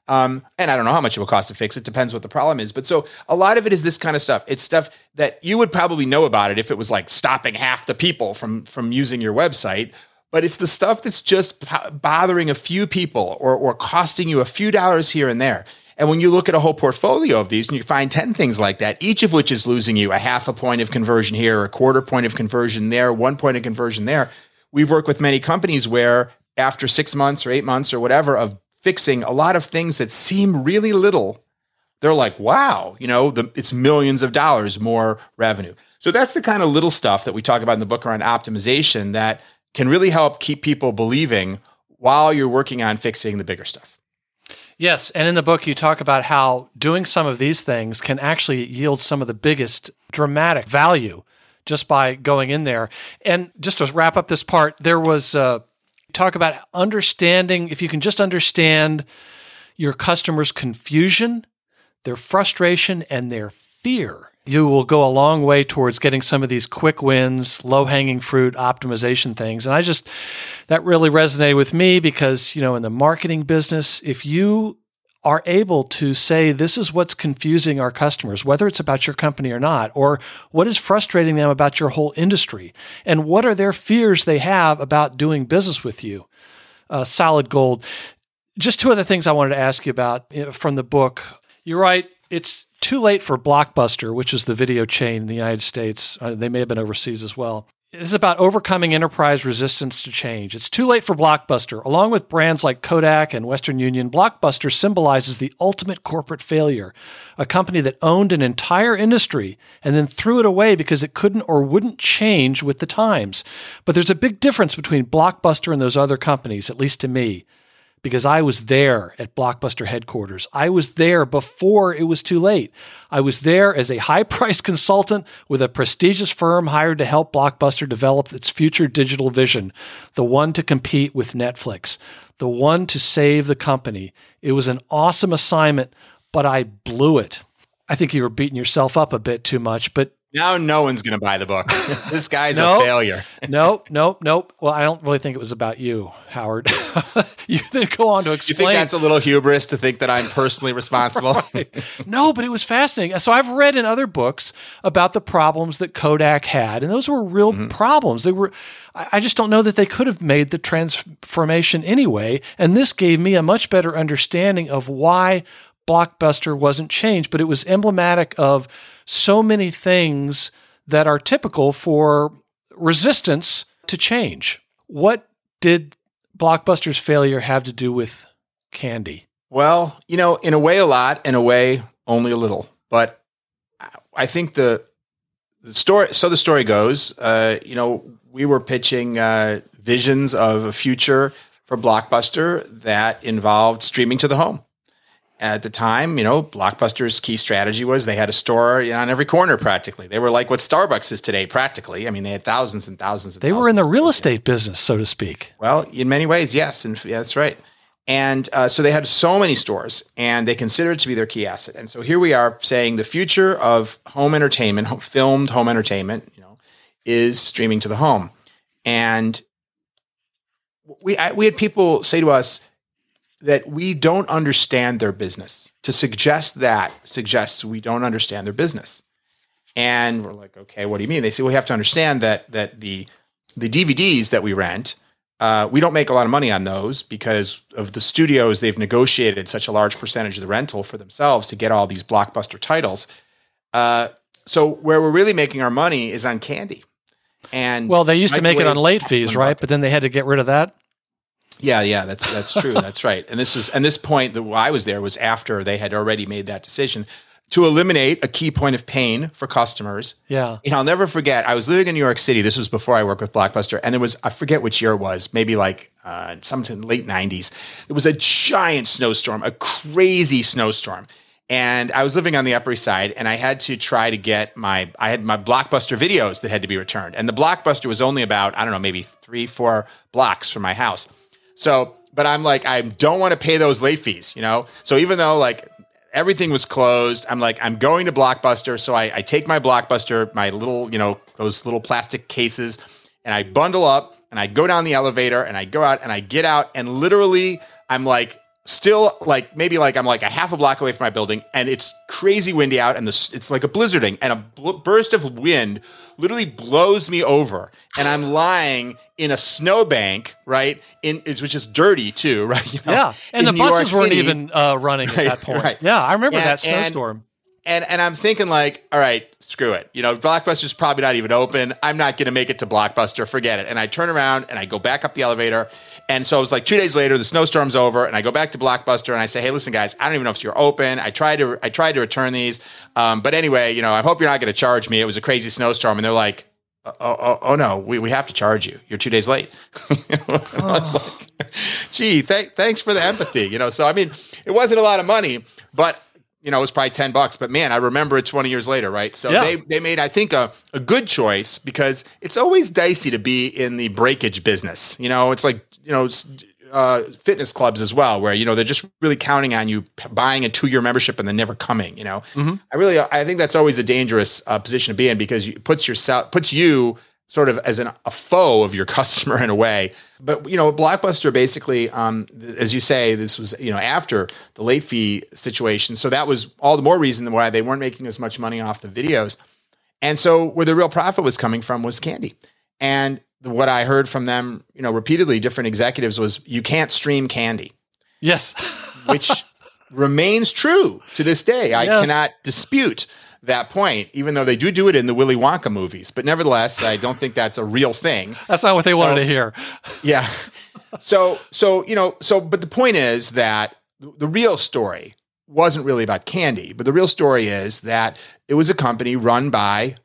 Um, and I don't know how much it will cost to fix it. Depends what the problem is. But so a lot of it is this kind of stuff. It's stuff that you would probably know about it if it was like stopping half the people from, from using your website. But it's the stuff that's just bothering a few people or, or costing you a few dollars here and there. And when you look at a whole portfolio of these and you find ten things like that, each of which is losing you a half a point of conversion here, a quarter point of conversion there, one point of conversion there. We've worked with many companies where after six months or eight months or whatever of fixing a lot of things that seem really little, they're like, wow, you know, the, it's millions of dollars more revenue. So that's the kind of little stuff that we talk about in the book around optimization that can really help keep people believing while you're working on fixing the bigger stuff. Yes, and in the book you talk about how doing some of these things can actually yield some of the biggest dramatic value just by going in there. And just to wrap up this part, there was uh, talk about understanding, if you can just understand your customers' confusion, their frustration, and their fear, you will go a long way towards getting some of these quick wins, low-hanging fruit optimization things. And I just, that really resonated with me because, you know, in the marketing business, if you are able to say, this is what's confusing our customers, whether it's about your company or not, or what is frustrating them about your whole industry, and what are their fears they have about doing business with you, uh, solid gold. Just two other things I wanted to ask you about from the book. You're right, it's too late for Blockbuster, which is the video chain in the United States. Uh, they may have been overseas as well. This is about overcoming enterprise resistance to change. It's too late for Blockbuster. Along with brands like Kodak and Western Union, Blockbuster symbolizes the ultimate corporate failure, a company that owned an entire industry and then threw it away because it couldn't or wouldn't change with the times. But there's a big difference between Blockbuster and those other companies, at least to me, because I was there at Blockbuster headquarters. I was there before it was too late. I was there as a high-priced consultant with a prestigious firm hired to help Blockbuster develop its future digital vision, the one to compete with Netflix, the one to save the company. It was an awesome assignment, but I blew it. I think you were beating yourself up a bit too much, but now no one's going to buy the book. This guy's nope, a failure. nope, nope, nope. Well, I don't really think it was about you, Howard. You then go on to explain. You think that's a little hubris to think that I'm personally responsible? Right. No, but it was fascinating. So I've read in other books about the problems that Kodak had, and those were real mm-hmm. problems. They were. I just don't know that they could have made the transformation anyway. And this gave me a much better understanding of why Blockbuster wasn't changed, but it was emblematic of so many things that are typical for resistance to change. What did Blockbuster's failure have to do with candy? Well, you know, in a way a lot, in a way only a little. But I think the, the story, so the story goes, uh, you know, we were pitching uh, visions of a future for Blockbuster that involved streaming to the home. At the time, you know, Blockbuster's key strategy was they had a store on every corner practically. They were like what Starbucks is today practically. I mean, they had thousands and thousands of They were in the real estate business, so to speak. Well, in many ways, yes. And yeah, that's right. And uh, so they had so many stores and they considered it to be their key asset. And so here we are saying the future of home entertainment, home, filmed home entertainment, you know, is streaming to the home. And we I, we had people say to us, that we don't understand their business. To suggest that suggests we don't understand their business. And we're like, okay, what do you mean? They say, well, we have to understand that that the the D V Ds that we rent, uh, we don't make a lot of money on those because of the studios. They've negotiated such a large percentage of the rental for themselves to get all these blockbuster titles. Uh, so where we're really making our money is on candy. And well, they used to make it on late fees, right? But then they had to get rid of that. Yeah, yeah, that's that's true. That's right. And this was, and this point that I was there was after they had already made that decision to eliminate a key point of pain for customers. Yeah. And I'll never forget, I was living in New York City. This was before I worked with Blockbuster. And there was, I forget which year it was, maybe like uh, sometime in the late nineties. It was a giant snowstorm, a crazy snowstorm. And I was living on the Upper East Side, and I had to try to get my, I had my Blockbuster videos that had to be returned. And the Blockbuster was only about, I don't know, maybe three, four blocks from my house. So, but I'm like, I don't want to pay those late fees, you know? So even though like everything was closed, I'm like, I'm going to Blockbuster. So I, I take my Blockbuster, my little, you know, those little plastic cases, and I bundle up and I go down the elevator and I go out and I get out and literally I'm like still like maybe like I'm like a half a block away from my building, and it's crazy windy out, and the, it's like a blizzarding, and a bl- burst of wind literally blows me over, and I'm lying in a snowbank, right? In which is dirty too, right? You know, yeah, and the New buses York weren't City. even uh, running at Right, that point. right. Yeah, I remember And- that snowstorm. And and I'm thinking like, all right, screw it. You know, Blockbuster's probably not even open. I'm not going to make it to Blockbuster. Forget it. And I turn around and I go back up the elevator. And so it was like two days later, the snowstorm's over, and I go back to Blockbuster and I say, hey, listen, guys, I don't even know if you're open. I tried to I tried to return these, um, but anyway, you know, I hope you're not going to charge me. It was a crazy snowstorm, and they're like, oh, oh, oh no, we, we have to charge you. You're two days late. I was like, gee, th- thanks for the empathy. You know, so I mean, it wasn't a lot of money, but you know, it was probably ten bucks, but man, I remember it twenty years later, right? So Yeah. they, they made, I think, a, a good choice, because it's always dicey to be in the breakage business. You know, it's like, you know, it's, uh, fitness clubs as well, where, you know, they're just really counting on you p- buying a two year membership and then never coming, you know, Mm-hmm. I really, I think that's always a dangerous uh, position to be in, because it puts yourself, puts you sort of as an, a foe of your customer in a way. But, you know, Blockbuster basically, um, th- as you say, this was, you know, after the late fee situation. So that was all the more reason why they weren't making as much money off the videos. And so where the real profit was coming from was candy. And the, what I heard from them, you know, repeatedly, different executives, was you can't stream candy, Yes. which remains true to this day. I Yes. cannot dispute that point, even though they do do it in the Willy Wonka movies. But nevertheless, I don't think that's a real thing. That's not what they wanted So- to hear. Yeah. So, so, you know, so, but the point is that the real story wasn't really about candy, but the real story is that it was a company run by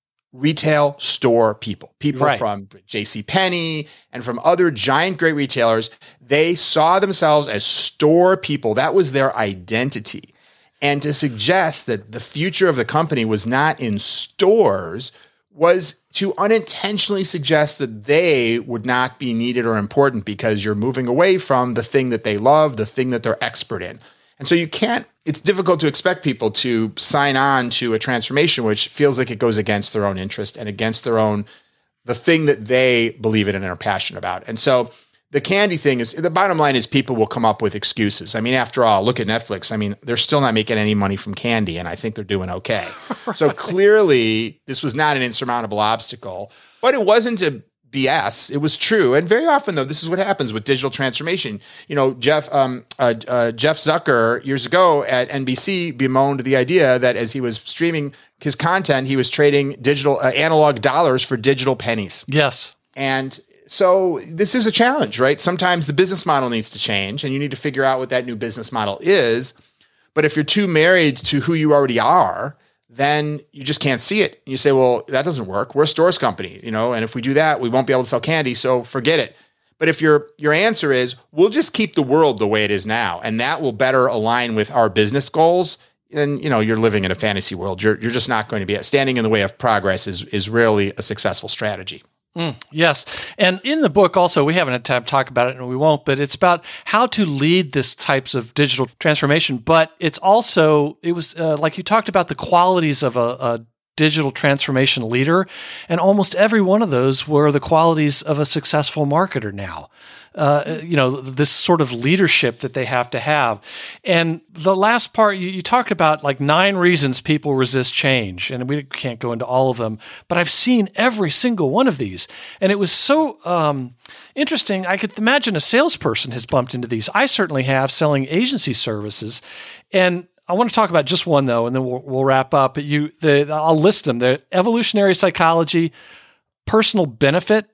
retail store people, people Right. from JCPenney and from other giant great retailers. They saw themselves as store people. That was their identity. And to suggest that the future of the company was not in stores was to unintentionally suggest that they would not be needed or important, because you're moving away from the thing that they love, the thing that they're expert in. And so you can't, it's difficult to expect people to sign on to a transformation which feels like it goes against their own interest and against their own, the thing that they believe in and are passionate about. And so the candy thing is, the bottom line is, people will come up with excuses. I mean, after all, look at Netflix. I mean, they're still not making any money from candy, and I think they're doing okay. Right. So clearly this was not an insurmountable obstacle, but it wasn't a B S. It was true. And very often, though, this is what happens with digital transformation. You know, Jeff um, uh, uh, Jeff Zucker years ago at N B C bemoaned the idea that as he was streaming his content, he was trading digital uh, analog dollars for digital pennies. Yes. And so this is a challenge, right? Sometimes the business model needs to change, and you need to figure out what that new business model is. But if you're too married to who you already are, then you just can't see it. You say, well, that doesn't work. We're a stores company, you know, and if we do that, we won't be able to sell candy, so forget it. But if your your answer is, we'll just keep the world the way it is now, and that will better align with our business goals, then, you know, you're living in a fantasy world. You're you're just not going to be standing in the way of progress is is rarely a successful strategy. Mm, yes. And in the book also, we haven't had time to talk about it, and we won't, but it's about how to lead this types of digital transformation. But it's also, it was uh, like you talked about the qualities of a, a digital transformation leader, and almost every one of those were the qualities of a successful marketer now. Uh, you know, this sort of leadership that they have to have. And the last part, you, you talk about like nine reasons people resist change, and we can't go into all of them, but I've seen every single one of these. And it was so um, interesting. I could imagine a salesperson has bumped into these. I certainly have, selling agency services. And I want to talk about just one, though, and then we'll, we'll wrap up. But you, the, I'll list them. The evolutionary psychology, personal benefit.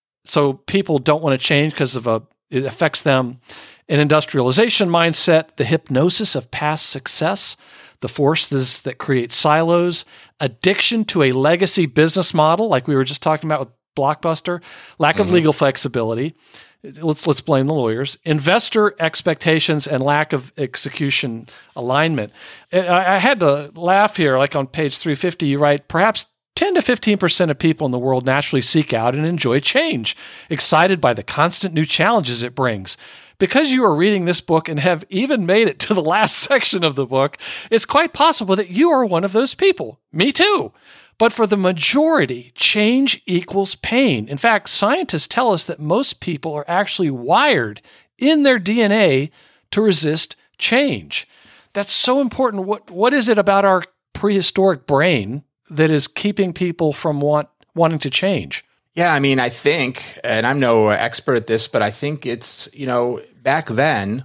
So people don't want to change because of a, it affects them. An industrialization mindset, the hypnosis of past success, the forces that create silos, addiction to a legacy business model, like we were just talking about with Blockbuster, lack mm-hmm. of legal flexibility. Let's let's blame the lawyers. Investor expectations and lack of execution alignment. I, I had to laugh here, like on page three fifty, you write, perhaps ten to fifteen percent of people in the world naturally seek out and enjoy change, excited by the constant new challenges it brings. Because you are reading this book and have even made it to the last section of the book, it's quite possible that you are one of those people. Me too. But for the majority, change equals pain. In fact, scientists tell us that most people are actually wired in their D N A to resist change. That's so important. What What is it about our prehistoric brain that is keeping people from want, wanting to change? Yeah, I mean, I think, and I'm no expert at this, but I think it's, you know, back then,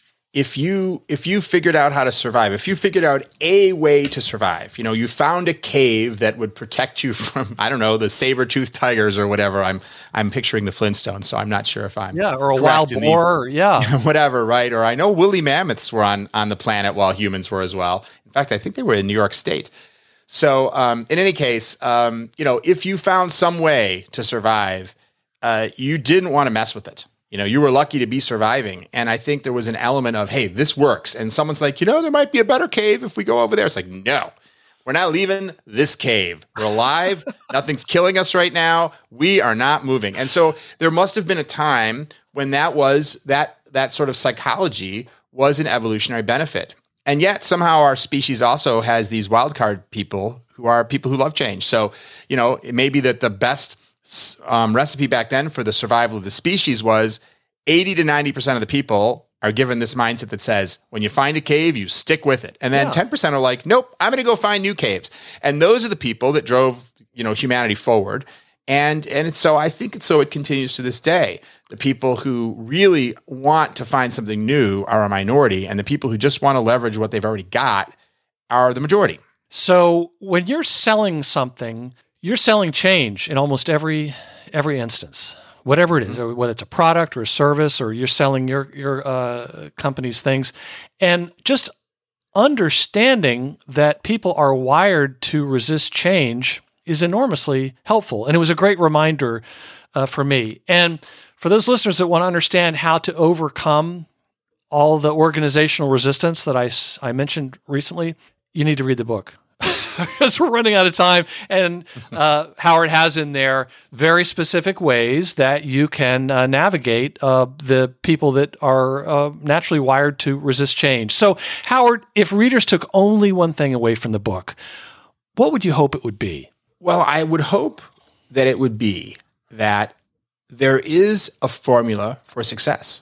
if you if you figured out how to survive, if you figured out a way to survive, you know, you found a cave that would protect you from, I don't know, the saber-toothed tigers or whatever. I'm I'm picturing the Flintstones, so I'm not sure if I'm yeah, or a wild boar, the, yeah, whatever, right? Or I know woolly mammoths were on on the planet while humans were as well. In fact, I think they were in New York State. So, um, in any case, um, you know, if you found some way to survive, uh, you didn't want to mess with it. You know, you were lucky to be surviving. And I think there was an element of, hey, this works. And someone's like, you know, there might be a better cave if we go over there. It's like, no, we're not leaving this cave. We're alive. Nothing's killing us right now. We are not moving. And so there must have been a time when that was, that, that sort of psychology was an evolutionary benefit. And yet somehow our species also has these wildcard people who are people who love change. So, you know, it may be that the best Um, recipe back then for the survival of the species was eighty to ninety percent of the people are given this mindset that says, when you find a cave, you stick with it. And then yeah. ten percent are like, nope, I'm going to go find new caves. And those are the people that drove, you know, humanity forward. And, and it's so, I think it's so it continues to this day. The people who really want to find something new are a minority, and the people who just want to leverage what they've already got are the majority. So when you're selling something, you're selling change in almost every every instance, whatever it is, mm-hmm. whether it's a product or a service, or you're selling your your uh, company's things, and just understanding that people are wired to resist change is enormously helpful. And it was a great reminder uh, for me. And for those listeners that want to understand how to overcome all the organizational resistance that I I mentioned recently, you need to read the book. Because we're running out of time, and uh, Howard has in there very specific ways that you can uh, navigate uh, the people that are uh, naturally wired to resist change. So, Howard, if readers took only one thing away from the book, what would you hope it would be? Well, I would hope that it would be that there is a formula for success.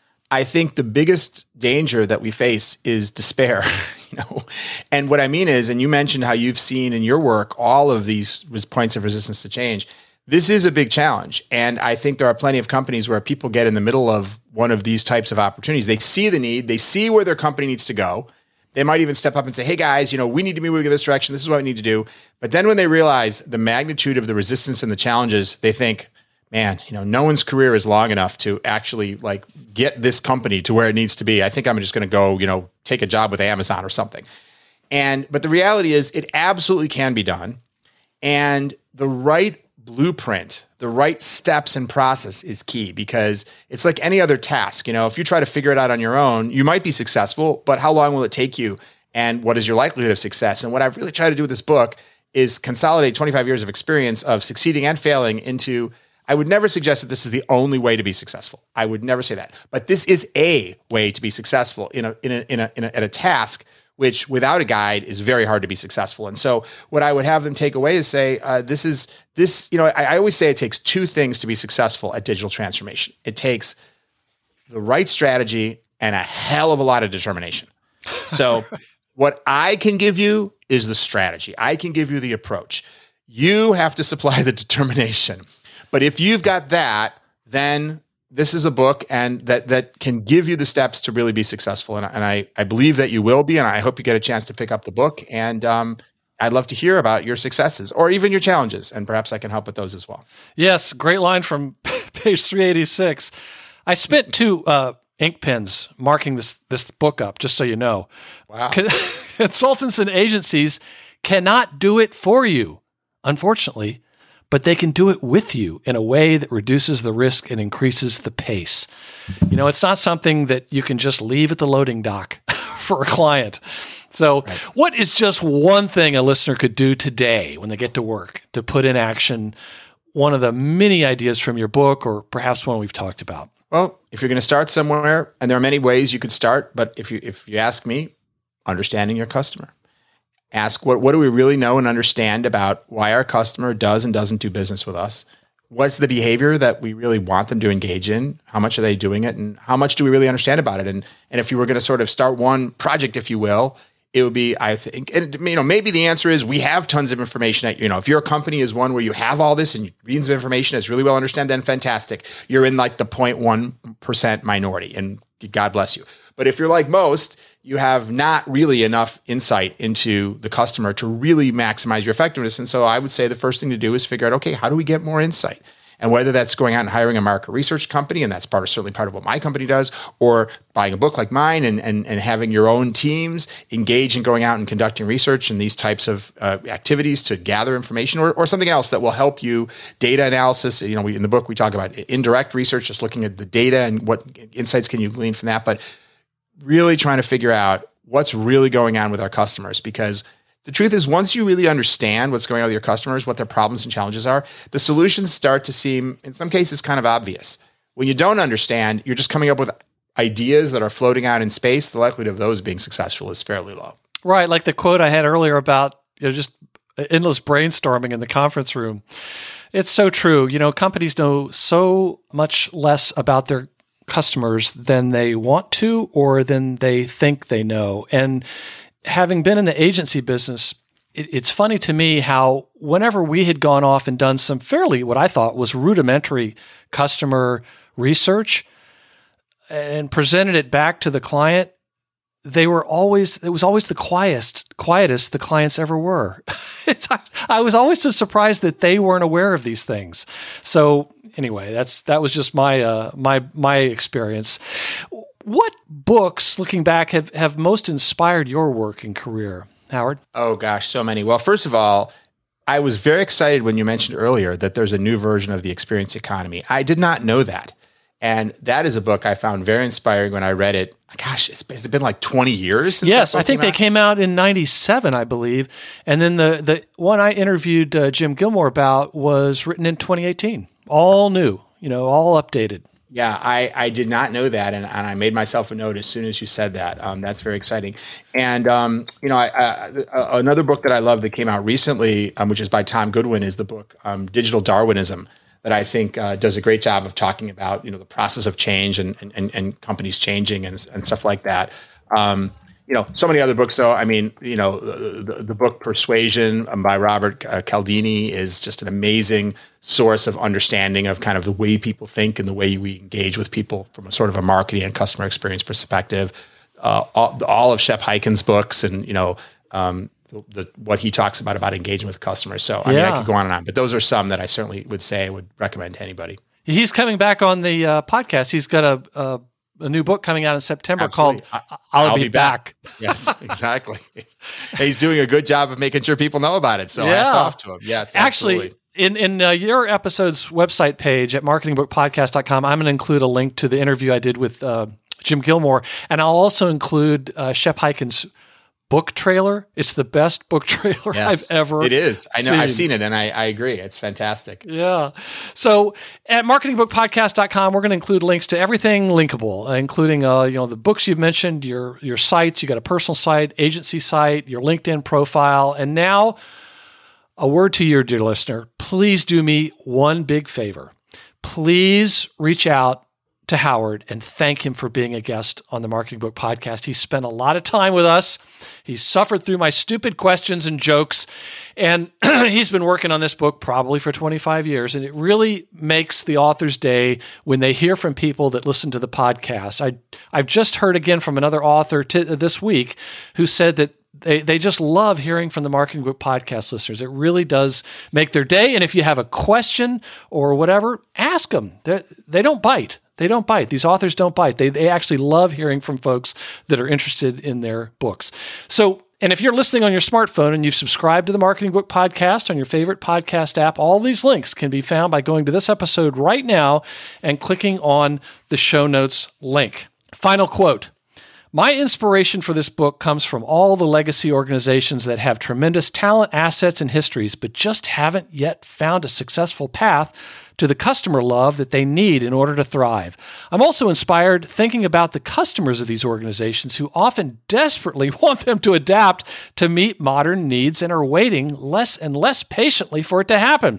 I think the biggest danger that we face is despair, you know. And what I mean is, and you mentioned how you've seen in your work all of these points of resistance to change. This is a big challenge. And I think there are plenty of companies where people get in the middle of one of these types of opportunities. They see the need, they see where their company needs to go. They might even step up and say, hey guys, you know, we need to move in this direction. This is what we need to do. But then when they realize the magnitude of the resistance and the challenges, they think, man, you know, no one's career is long enough to actually like get this company to where it needs to be. I think I'm just going to go, you know, take a job with Amazon or something. And, but the reality is it absolutely can be done. And the right blueprint, the right steps and process is key, because it's like any other task. You know, if you try to figure it out on your own, you might be successful, but how long will it take you? And what is your likelihood of success? And what I've really tried to do with this book is consolidate twenty-five years of experience of succeeding and failing into, I would never suggest that this is the only way to be successful. I would never say that. But this is a way to be successful in a in a in a, in a at a task which, without a guide, is very hard to be successful. And so, what I would have them take away is say, uh, this is this. You know, I, I always say it takes two things to be successful at digital transformation. It takes the right strategy and a hell of a lot of determination. So, what I can give you is the strategy. I can give you the approach. You have to supply the determination. But if you've got that, then this is a book and that that can give you the steps to really be successful. And, and I, I believe that you will be, and I hope you get a chance to pick up the book. And um, I'd love to hear about your successes or even your challenges, and perhaps I can help with those as well. Yes, great line from page three eighty-six. I spent two uh, ink pens marking this, this book up, just so you know. Wow. Consultants and agencies cannot do it for you, unfortunately, but they can do it with you in a way that reduces the risk and increases the pace. You know, it's not something that you can just leave at the loading dock for a client. So right. What is just one thing a listener could do today when they get to work to put in action one of the many ideas from your book, or perhaps one we've talked about? Well, if you're going to start somewhere, and there are many ways you could start, but if you if you ask me, understanding your customer. Ask what, what do we really know and understand about why our customer does and doesn't do business with us? what's the behavior that we really want them to engage in? How much are they doing it? And how much do we really understand about it? And and if you were going to sort of start one project, if you will, it would be, I think, and, you know, maybe the answer is we have tons of information. That, you know, if your company is one where you have all this and reams of information that's really well understand, then fantastic. You're in like the zero point one percent minority, and God bless you. But if you're like most, you have not really enough insight into the customer to really maximize your effectiveness. And so I would say the first thing to do is figure out, okay, how do we get more insight? And whether that's going out and hiring a market research company, and that's part of certainly part of what my company does, or buying a book like mine and and, and having your own teams engage in going out and conducting research and these types of uh, activities to gather information, or, or something else that will help you. Data analysis, you know, we, in the book we talk about indirect research, just looking at the data and what insights can you glean from that. But really trying to figure out what's really going on with our customers, because the truth is, once you really understand what's going on with your customers, what their problems and challenges are, the solutions start to seem, in some cases, kind of obvious. When you don't understand, you're just coming up with ideas that are floating out in space. The likelihood of those being successful is fairly low. Right, like the quote I had earlier about, you know, just endless brainstorming in the conference room. It's so true. You know, companies know so much less about their customers than they want to or than they think they know. And having been in the agency business, it, it's funny to me how whenever we had gone off and done some fairly, what I thought was rudimentary customer research and presented it back to the client, they were always, it was always the quietest, quietest the clients ever were. it's, I, I was always so surprised that they weren't aware of these things. So anyway, that's, that was just my, uh, my, my experience. What books, looking back, have, have most inspired your work and career, Howard? Oh, gosh, so many. Well, first of all, I was very excited when you mentioned earlier that there's a new version of the Experience Economy. I did not know that. And that is a book I found very inspiring when I read it. Gosh, it's, has it been like twenty years since Yes, that book I think came they out? came out in ninety-seven, I believe. And then the, the one I interviewed uh, Jim Gilmore about was written in twenty eighteen. All new, you know, all updated. Yeah, I, I did not know that, and, and I made myself a note as soon as you said that. Um, that's very exciting. And, um, you know, I, I, another book that I love that came out recently, um, which is by Tom Goodwin, is the book um, Digital Darwinism, that I think uh, does a great job of talking about, you know, the process of change and and, and companies changing and, and stuff like that. Um, you know, so many other books, though. I mean, you know, the, the, the book Persuasion by Robert uh, Cialdini is just an amazing source of understanding of kind of the way people think and the way we engage with people from a sort of a marketing and customer experience perspective. Uh, all, all of Shep Hyken's books and, you know, um, the, the, what he talks about about engaging with customers. So, I yeah. mean, I could go on and on, but those are some that I certainly would say I would recommend to anybody. He's coming back on the uh, podcast. He's got a, a a new book coming out in September Absolutely. called I'll, I'll Be, Be Back. Back. Yes, exactly. He's doing a good job of making sure people know about it. So Yeah. hats off to him. Yes, absolutely. Actually, in, in uh, your episode's website page at marketing book podcast dot com, I'm going to include a link to the interview I did with uh, Jim Gilmore, and I'll also include uh, Shep Hyken's book trailer. It's the best book trailer Yes, I've ever It is. I know. seen. I've seen it, and I, I agree. It's fantastic. Yeah. So at marketing book podcast dot com, we're going to include links to everything linkable, uh, including uh, you know, the books you've mentioned, your your sites. You got a personal site, agency site, your LinkedIn profile, and now a word to you, dear listener. Please do me one big favor. Please reach out to Howard and thank him for being a guest on the Marketing Book Podcast. He spent a lot of time with us. He suffered through my stupid questions and jokes, and he's been working on this book probably for twenty-five years, and it really makes the author's day when they hear from people that listen to the podcast. I, I've just heard again from another author t- this week who said that They they just love hearing from the Marketing Book Podcast listeners. It really does make their day. And if you have a question or whatever, ask them. They're, they don't bite. They don't bite. These authors don't bite. They they actually love hearing from folks that are interested in their books. So, and if you're listening on your smartphone and you've subscribed to the Marketing Book Podcast on your favorite podcast app, all these links can be found by going to this episode right now and clicking on the show notes link. Final quote. My inspiration for this book comes from all the legacy organizations that have tremendous talent, assets, and histories, but just haven't yet found a successful path to the customer love that they need in order to thrive. I'm also inspired thinking about the customers of these organizations who often desperately want them to adapt to meet modern needs and are waiting less and less patiently for it to happen.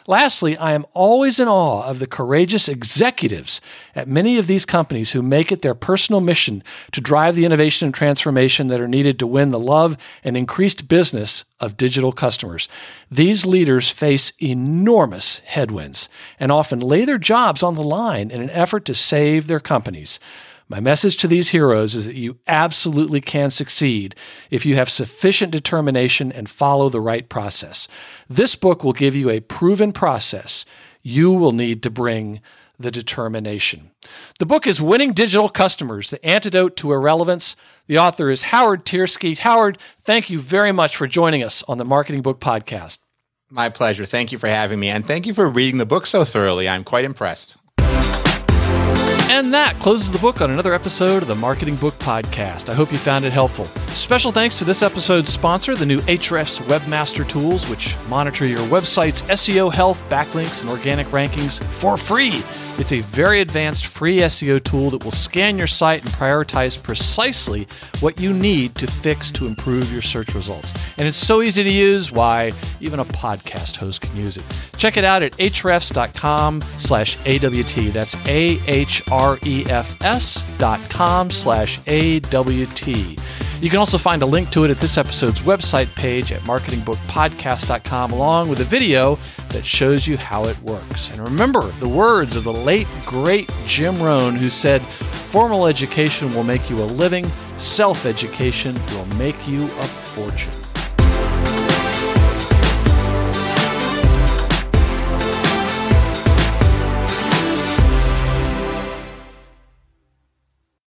Lastly, I am always in awe of the courageous executives at many of these companies who make it their personal mission to drive the innovation and transformation that are needed to win the love and increased business of digital customers. These leaders face enormous headwinds and often lay their jobs on the line in an effort to save their companies. My message to these heroes is that you absolutely can succeed if you have sufficient determination and follow the right process. This book will give you a proven process. You will need to bring the determination. The book is Winning Digital Customers, The Antidote to Irrelevance. The author is Howard Tiersky. Howard, thank you very much for joining us on the Marketing Book Podcast. My pleasure. Thank you for having me. And thank you for reading the book so thoroughly. I'm quite impressed. And that closes the book on another episode of the Marketing Book Podcast. I hope you found it helpful. Special thanks to this episode's sponsor, the new Ahrefs Webmaster Tools, which monitor your website's S E O health, backlinks, and organic rankings for free. It's a very advanced free S E O tool that will scan your site and prioritize precisely what you need to fix to improve your search results. And it's so easy to use, why even a podcast host can use it. Check it out at ahrefs.com slash AWT. That's A-H-R-E-F-S dot com slash A-W-T. You can also find a link to it at this episode's website page at marketing book podcast dot com, along with a video that shows you how it works. And remember the words of the late, great Jim Rohn, who said, "Formal education will make you a living, self-education will make you a fortune."